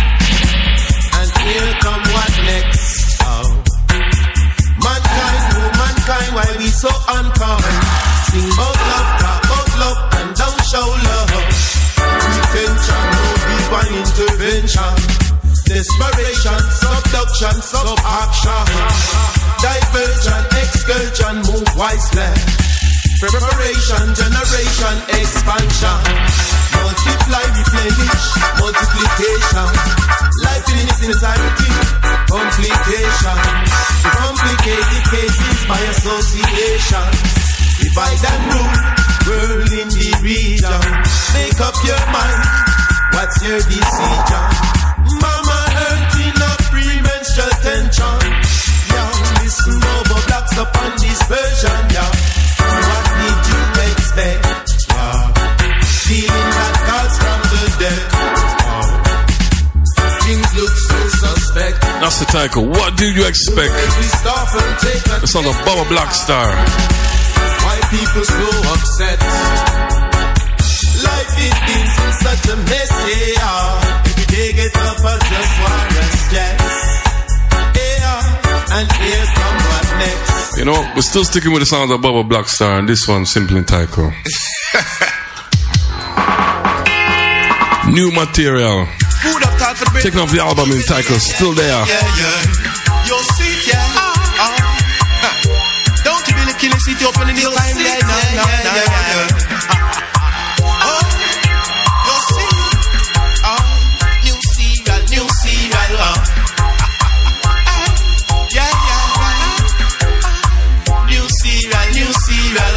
And here come what next? Oh, mankind, oh mankind, why we so unkind? Sing about love, talk about love, and don't show love. Pretension, no divine intervention. Desperation, subduction, subaction. Diversion, excursion, move wisely. Preparation, generation, expansion. Multiply, replenish, multiplication. Life in its entirety, complication. Complicated cases by association. Divide and rule, world in the region. Make up your mind, what's your decision? Mama hurting up premenstrual tension. Young, listen, Bobo blocks upon dispersion, yeah. What did you expect? Yeah. Mister Tycho, what did you expect? The song of Bubba Blackstar. Why people so upset? Life it is such a mess, yeah. Every day get up, I just want rest, yes. Yeah, and here come what next. You know, we're still sticking with the sound of Bubba Blackstar, and this one, Simply Tycho. New material. Taking off the album in Tycho, still there. Yeah, yeah. You'll see it, yeah. Uh, uh. Don't you really kill it, see it open in this time, yeah, no, no, no, yeah. Oh, you'll see. Oh, new serial, new serial. Oh. Yeah, yeah, yeah. New serial, new serial.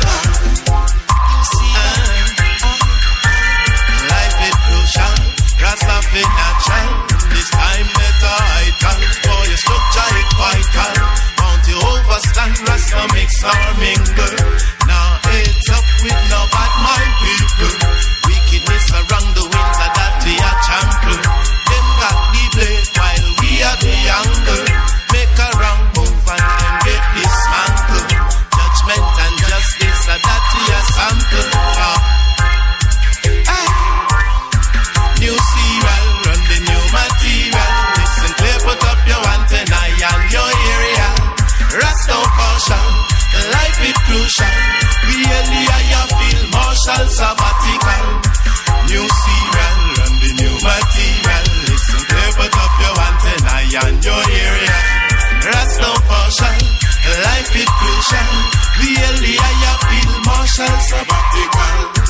Life is crucial, Rasta fit natural. This time better I tell. For your structure it vital. Won't you overstand, Rasta mix or mingle. Now it's up with no bad mind people. Wickedness around the winds of that we are champion. Them got the blade while we are the angle. Make a wrong move and then get dismantled. Judgment and justice are that we are sample. Uh, New serial, run the new material. Listen clear, put up your antenna and your area. Rasta caution, life is crucial. Really, I feel martial sabbatical. New serial, run the new material. Listen clear, put up your antenna and your area. Rasta caution, life is crucial. Really, I feel martial sabbatical.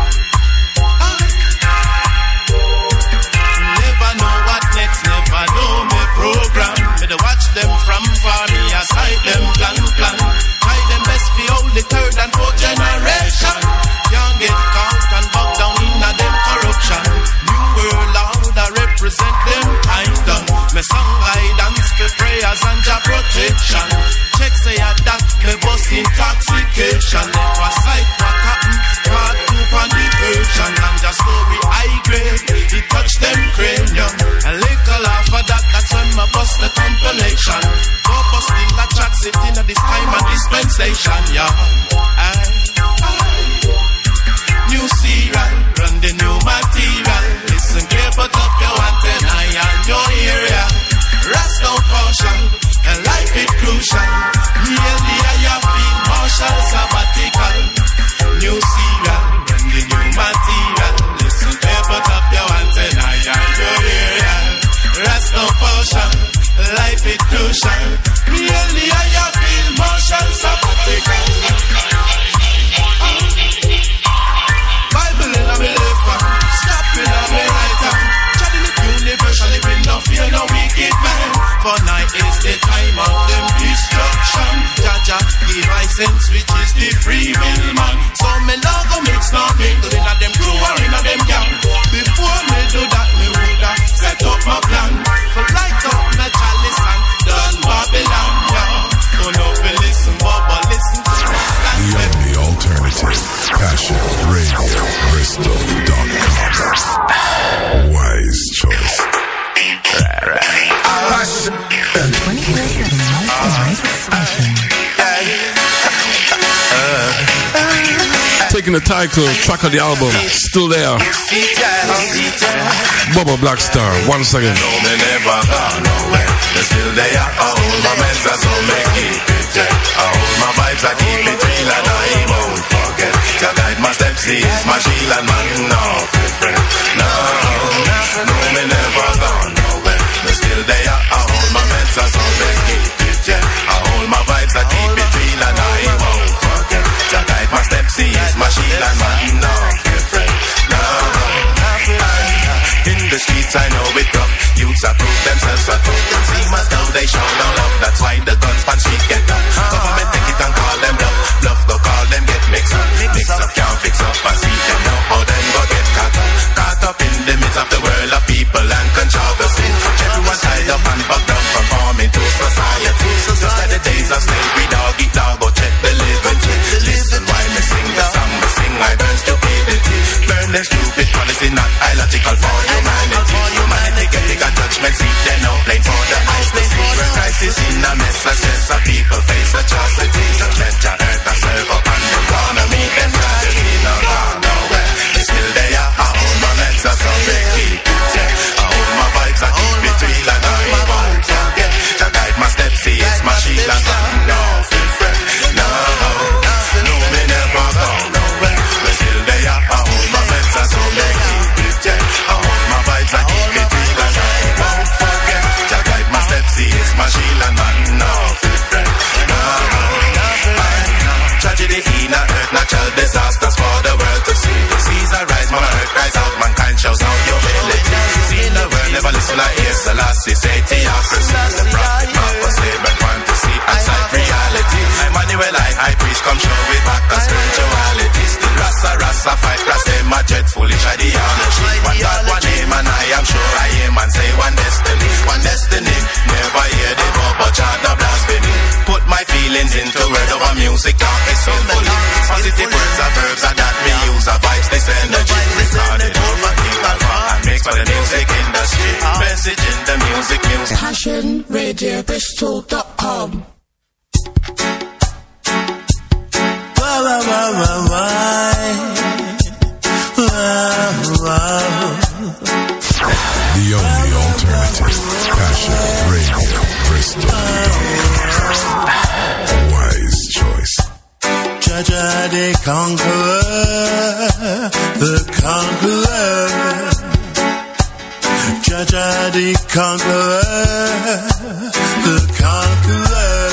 Never know me program. Me to watch them from far, me aside them plan plan. Try them best for all the third and fourth generation. Can't get caught and bogged down in a them corruption. New world order represent them time done. Me song guidance for prayers and job protection. Check say a that me bust intoxication. If a sight what happen, part two on the version. And just story high grade, it touch them cranium. And little laugh for that, that's when my bust the compilation. Go busting that track sitting at this time and dispensation, yeah. Aye, aye. New serial, run the new material. Listen clear, put up your antenna and your area. Rest no caution, and life is crucial. Really I feel martial sabbatical. New serial, run the new material. Listen clear, put up your antenna and your area. Rest no caution, life is crucial. Really I feel martial sabbatical. Bible in a me left hand, stop in a me right hand. Chatting it universally with no fear, no wicked man. For night is the time of them destruction. Jaja give I sense which is the free will man. So me love go mix no mingle in a them crew or in a them gang. Before me do that me woulda set up my plan. For light up my chalice and done Babylon, yeah. Oh no, be listen, Bubba, listen to me. The only alternative, Passion Radio Bristol dot com. Wise choice. Right, right. twenty-four seven Taking the title track of the album, still there. Bubba Blackstar, once again. No, me never gone nowhere. They're still there. I hold my meds, so me keep it check. I hold my vibes, I keep it real, and I won't forget. To guide my steps, he is my shield and man, no friend. No, no, me never gone nowhere. They're still there. I hold my meds, so me keep it check. I hold my vibes, I keep it real, and I won't forget. To guide my steps, he is my shield and man, no friend. No, in the streets I know it rough. Youths approve themselves a tough. See my style, they show no love. That's why the guns pan street get up. Government take it and call them bluff. Bluff go call them get mixed up. Mix up can't fix up. I see them now how them go radio bristol dot com. Why, why, why, why, why? Why, why? The only alternative. Passion Radio Bristol. Wise choice. Jaja the conqueror, the conqueror. Jaja the conqueror, the conqueror.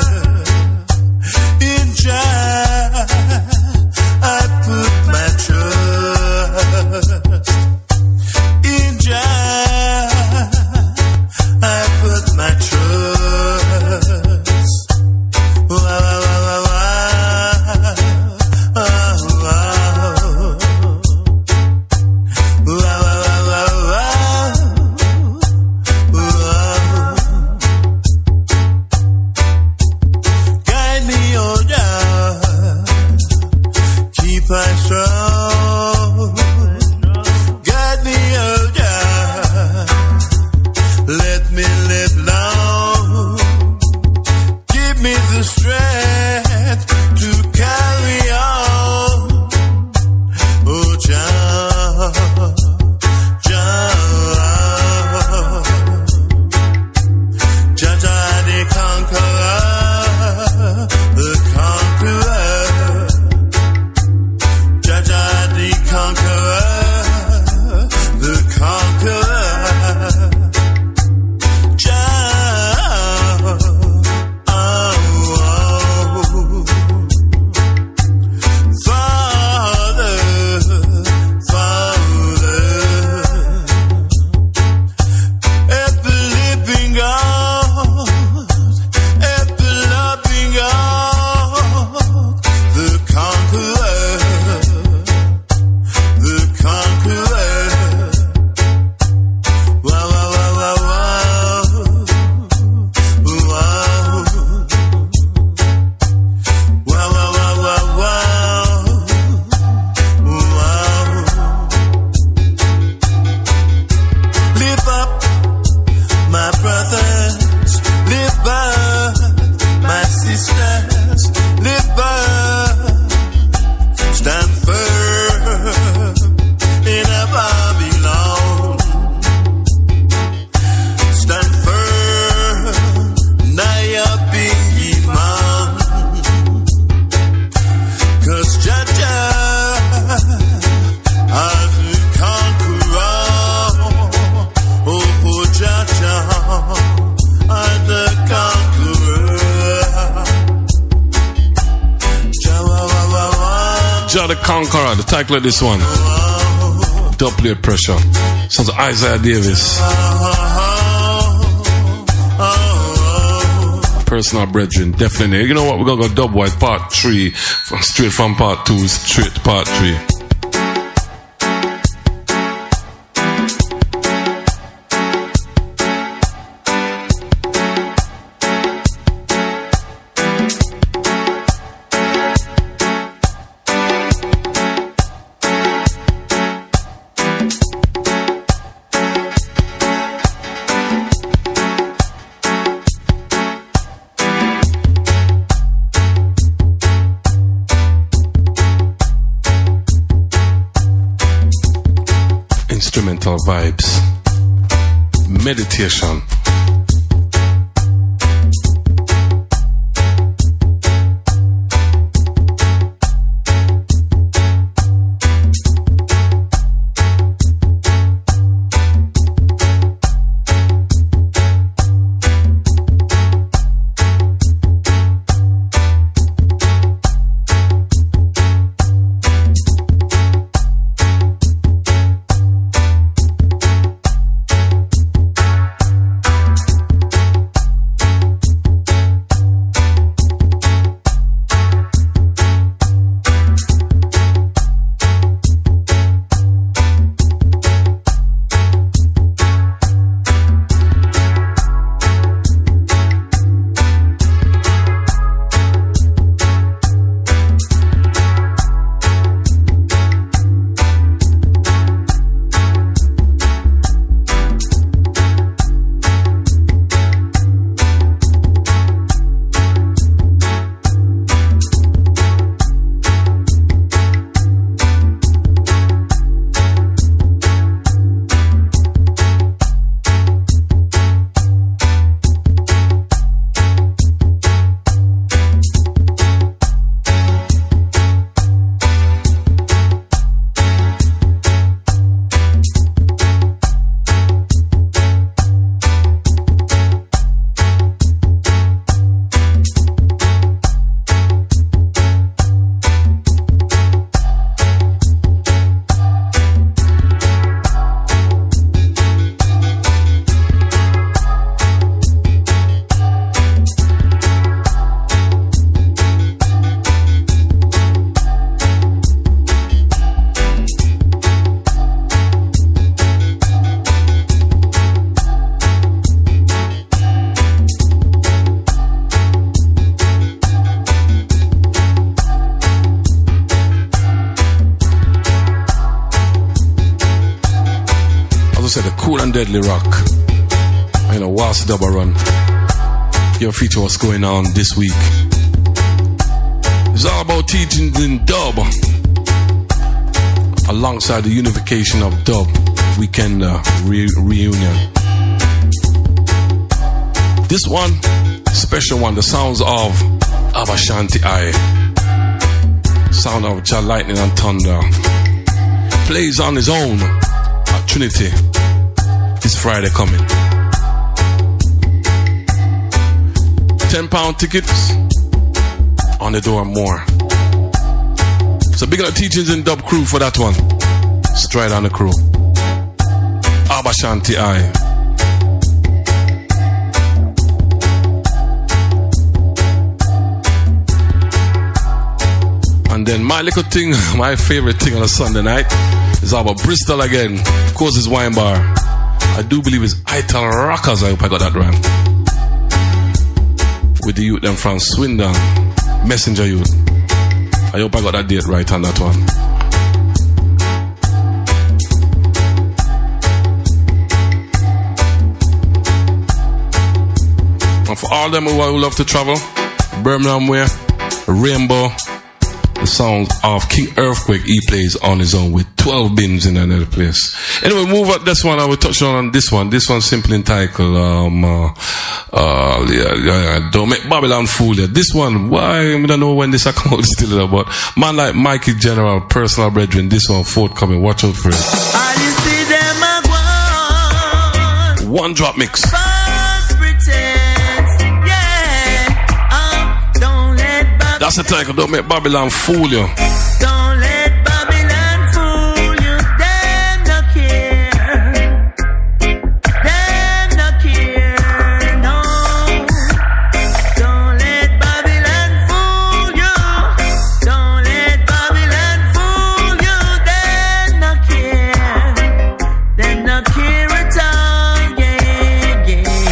In Jah I put my trust. In Jah I put my trust. Wow, wow, wow, wow. Conqueror, the title of this one, Dub Plate Pressure. Sounds like Isaiah Davis. Personal brethren, definitely. You know what? We're gonna go dub wide part three, straight from part two, straight to part three. Vibes, meditation. Cool and Deadly Rock. You know, whilst the dub run. Your feature what's going on this week. It's all about teachings in dub. Alongside the unification of dub weekend uh, re- reunion. This one, special one, the sounds of Abashanti I. Sound of Jah Lightning and Thunder. Plays on his own at Trinity. This Friday coming. ten pound tickets on the door more. So big up teachings in dub crew for that one. Straight on the crew. Abashanti I. And then my little thing, my favorite thing on a Sunday night is about Bristol again. Of course, it's Wine Bar. I do believe it's Ital Rockers. I hope I got that right. With the youth them from Swindon, Messenger Youth. I hope I got that date right on that one. And for all them who love to travel, Birmingham way, Rainbow, the sounds of King Earthquake, he plays on his own with twelve bins in another place. Anyway, move up this one. I will touch on this one. This one's simply entitled um, uh, uh, yeah, yeah, Don't Make Babylon Fool You. This one, why? I don't know when this account is still about. Man like Mikey General, personal brethren, this one forthcoming. Watch out for it. I see them a one. One drop mix. False pretense. Yeah. Um, don't let Babylon. That's the title. Don't Make Babylon Fool You. Don't let Babylon fool you. Them no care. Them no care. No. Don't let Babylon fool you. Don't let Babylon fool you. Them no care. Them no care at all. Yeah,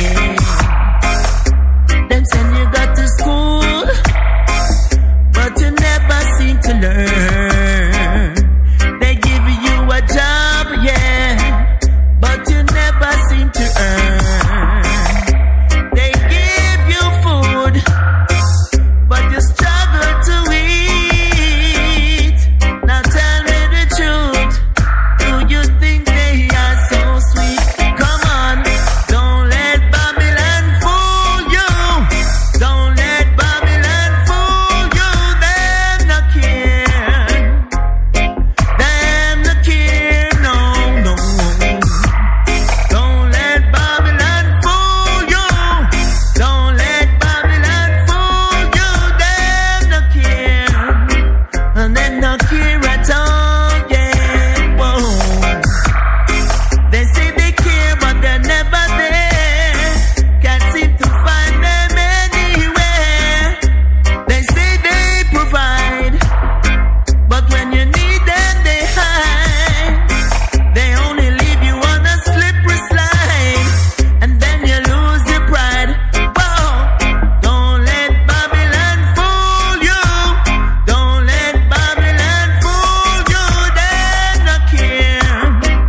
yeah. Them send you got to school, but you never seem to learn. They give you a job, yeah, but you never seem to earn. They give you food, but you struggle to eat. Now tell me the truth, do you think they are so sweet? Come on, don't let Babylon fool you. Don't let Babylon fool you. Them no care. Them no care. No, no. Don't let Babylon fool you. Don't let Babylon fool you. Them no care. And them no care at all. Yeah. Whoa. They say they care, but they're never there. Can't seem to find them anywhere. They say they provide, but when you need them, they hide. They only leave you on a slippery slide, and then you lose your pride. Whoa. Don't let Babylon fool you. Don't let Babylon fool you. Them no care.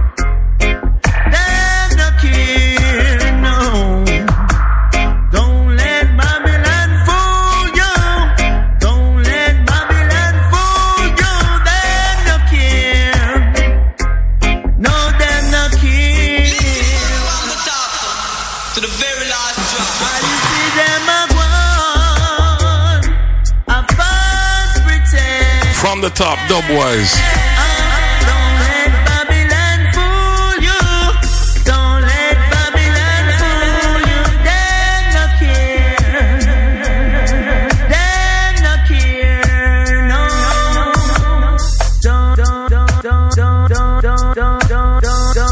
Them no care. No. Don't let Babylon fool you. Don't let Babylon fool you. Them no care. No, them no care. From the top to the very last drop. I see them a one, a false pretense. From the top, dubwise. Don't let Babylon fool you. Don't let Babylon fool you. Them no care. Them no care. No. Don't don't don't don't don't don't don't don't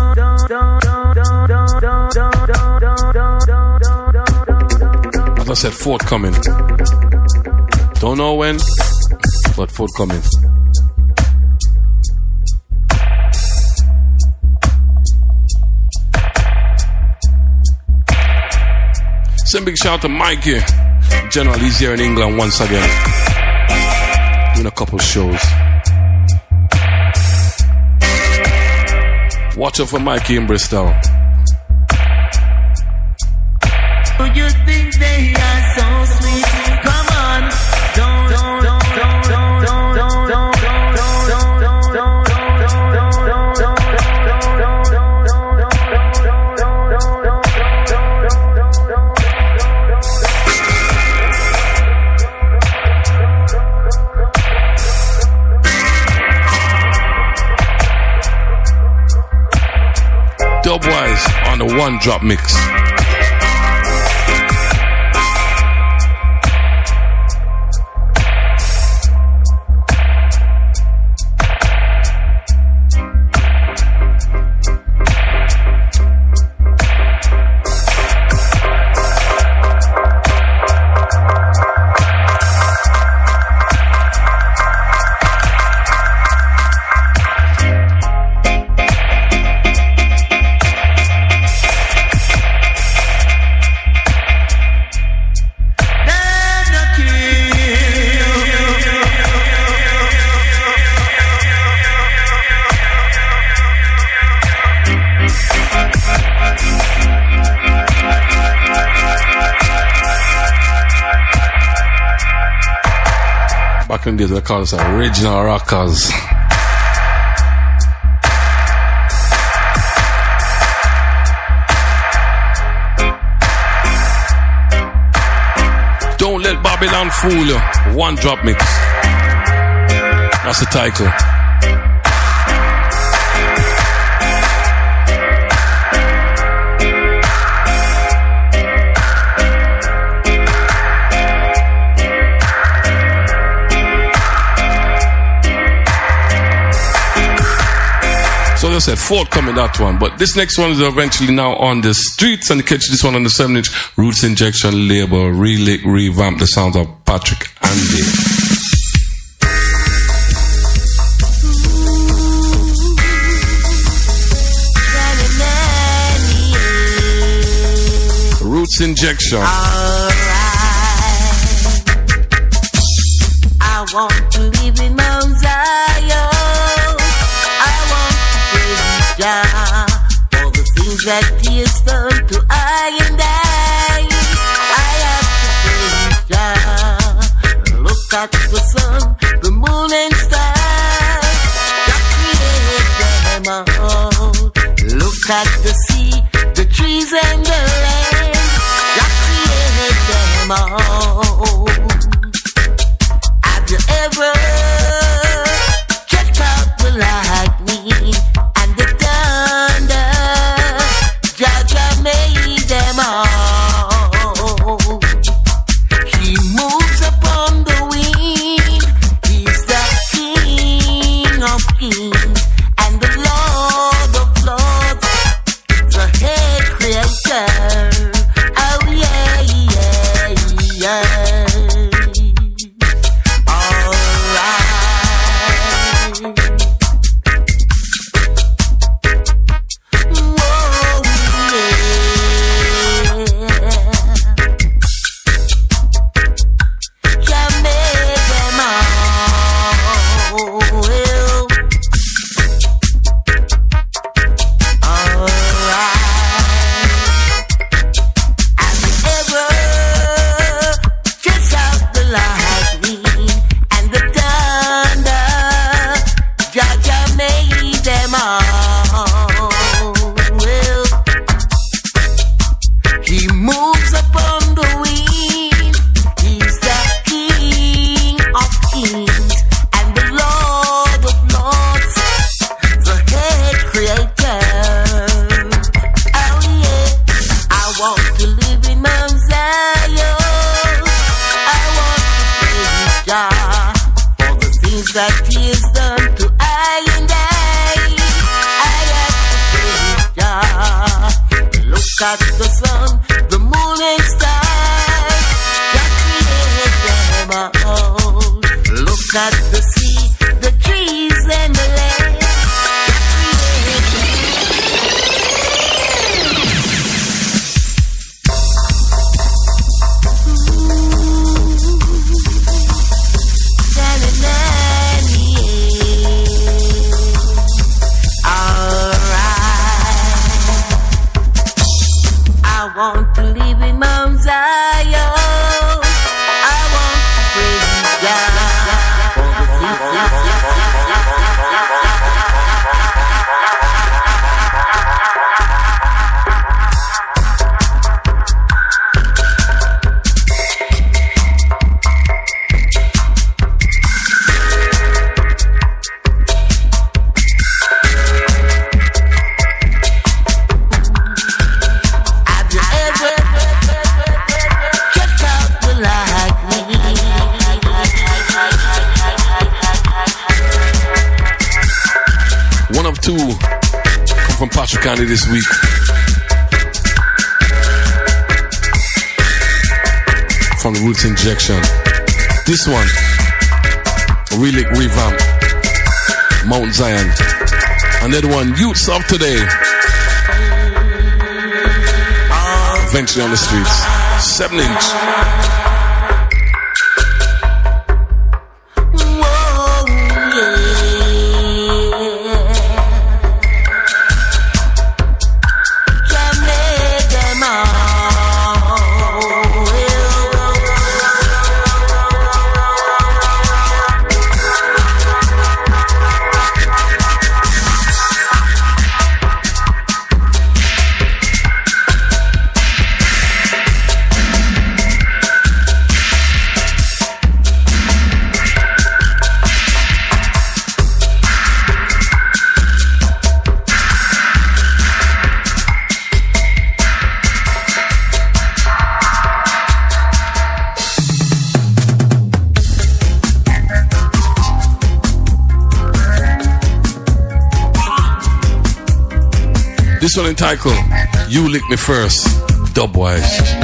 don't. As I said, forthcoming. Don't know when, but forthcoming. Send big shout to Mikey General. He's here in England once again, doing a couple shows. Watch out for Mikey in Bristol. Skies on the One Drop Mix. Back in the days, they call us original rockers. Don't let Babylon fool you. One Drop Mix. That's the title. So as I said, forthcoming that one. But this next one is eventually now on the streets, and you catch this one on the seven inch Roots Injection label, re revamp the sounds of Patrick Andy. Roots Injection. Alright. I want to live in Mount Zion. For the things that he has done to I and I, I have to praise Jah. Look at the sun, the moon and stars, Jah created them all. Look at the sea, the trees and the land, Jah created them all. Have you ever checked out the lightning? He moves upon the wind. He's the King of kings and the Lord of lords, the head creator. Oh yeah, yeah, yeah. All right. Whoa, yeah. That he has done to I and I, I have to praise Jah. Look at the sun, the moon and stars, Jah created them all. Look at the sea, the trees and the land, I want to live in Mount Zion. I want to praise Jah. For the two come from Patrick Andy this week. From the Roots Injection. This one, Relic Revamp, Mount Zion. And then one, Youths of Today. Eventually on the streets. Seven inch. This one entitled You Lick Me First, Dubwise.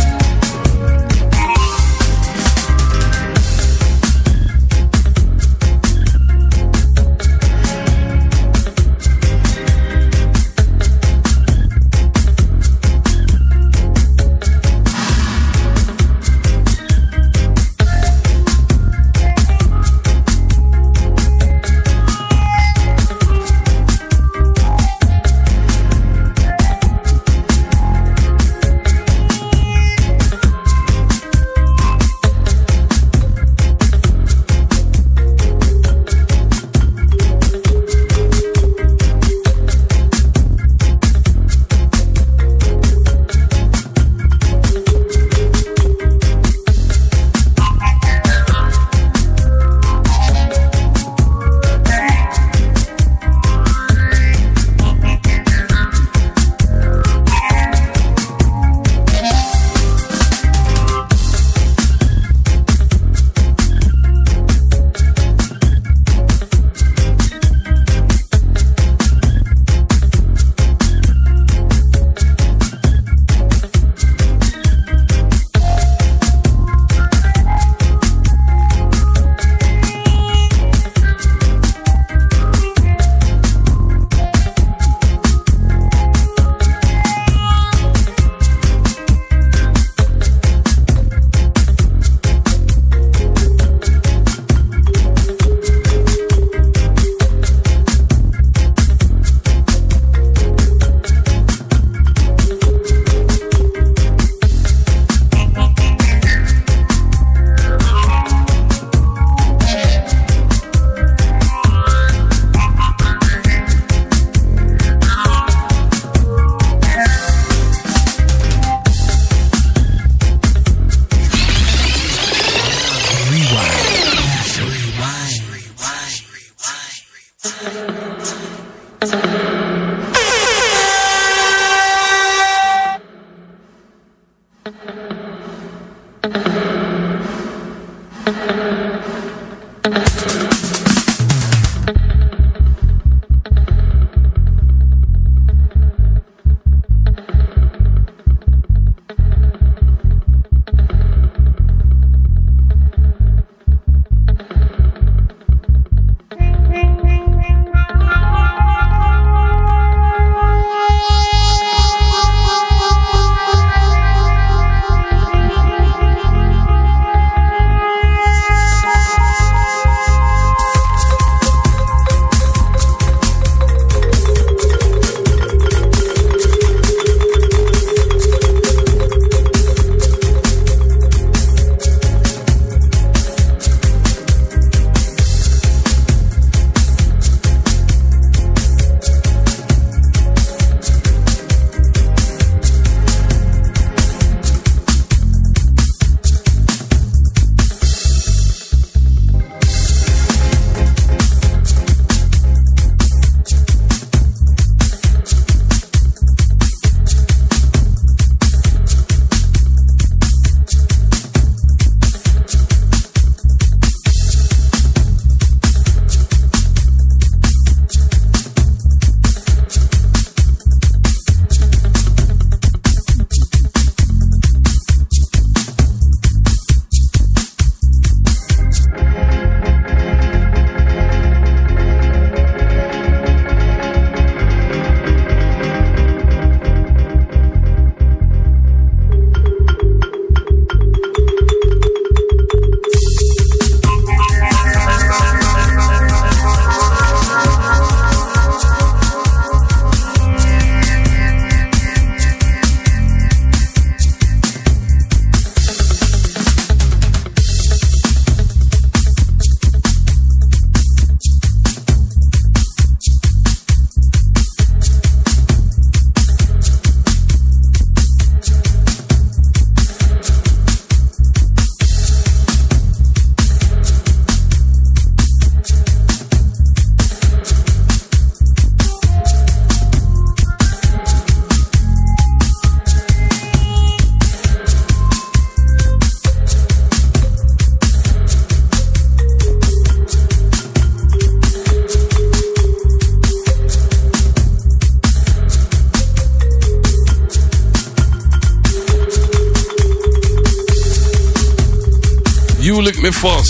Flip me first.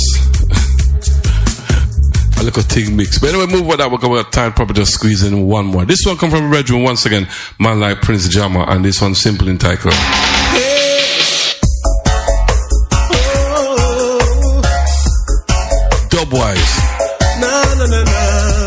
A little thing mix. But anyway, move with that. We're going to time probably just squeeze in one more. This one come from Redrum once again. Man like Prince Jammer. And this one simple in title. Dubwise. Na na na na.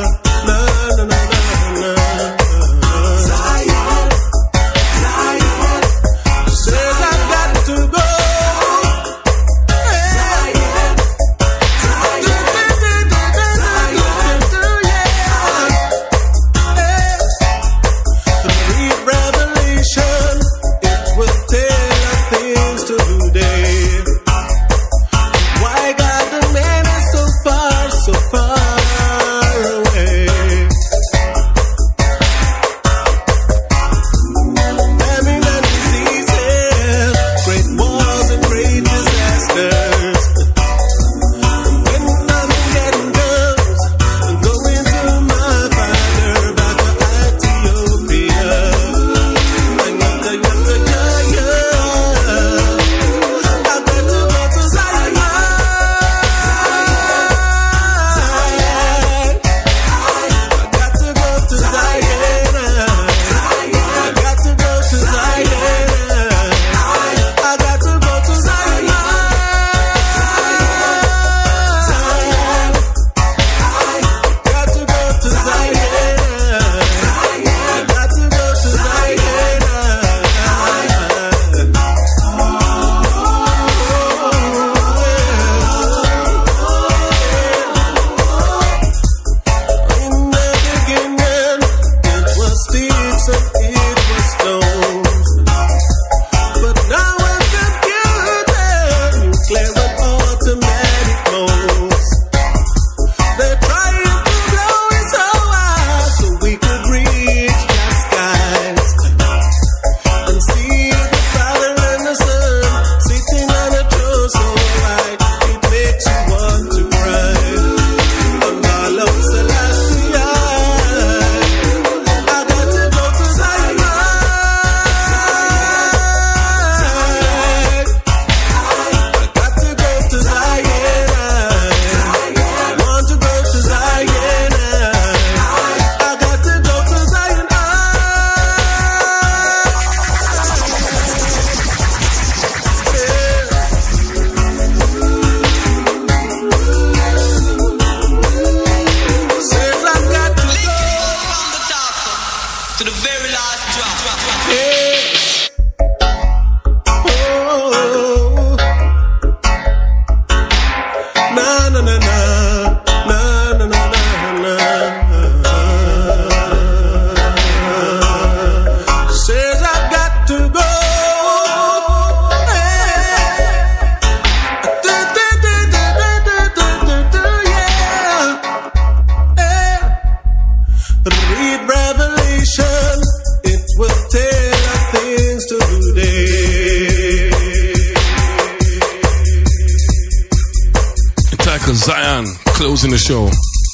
Zion closing the show.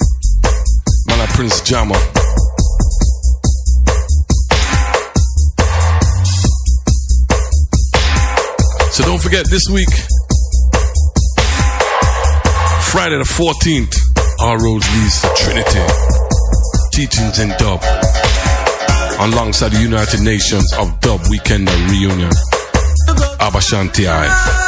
Man like Prince Jammer. So don't forget this week, Friday the fourteenth, our roads leads to Trinity. Teachings in Dub. Alongside the United Nations of Dub Weekend Reunion. Abba Shanti I.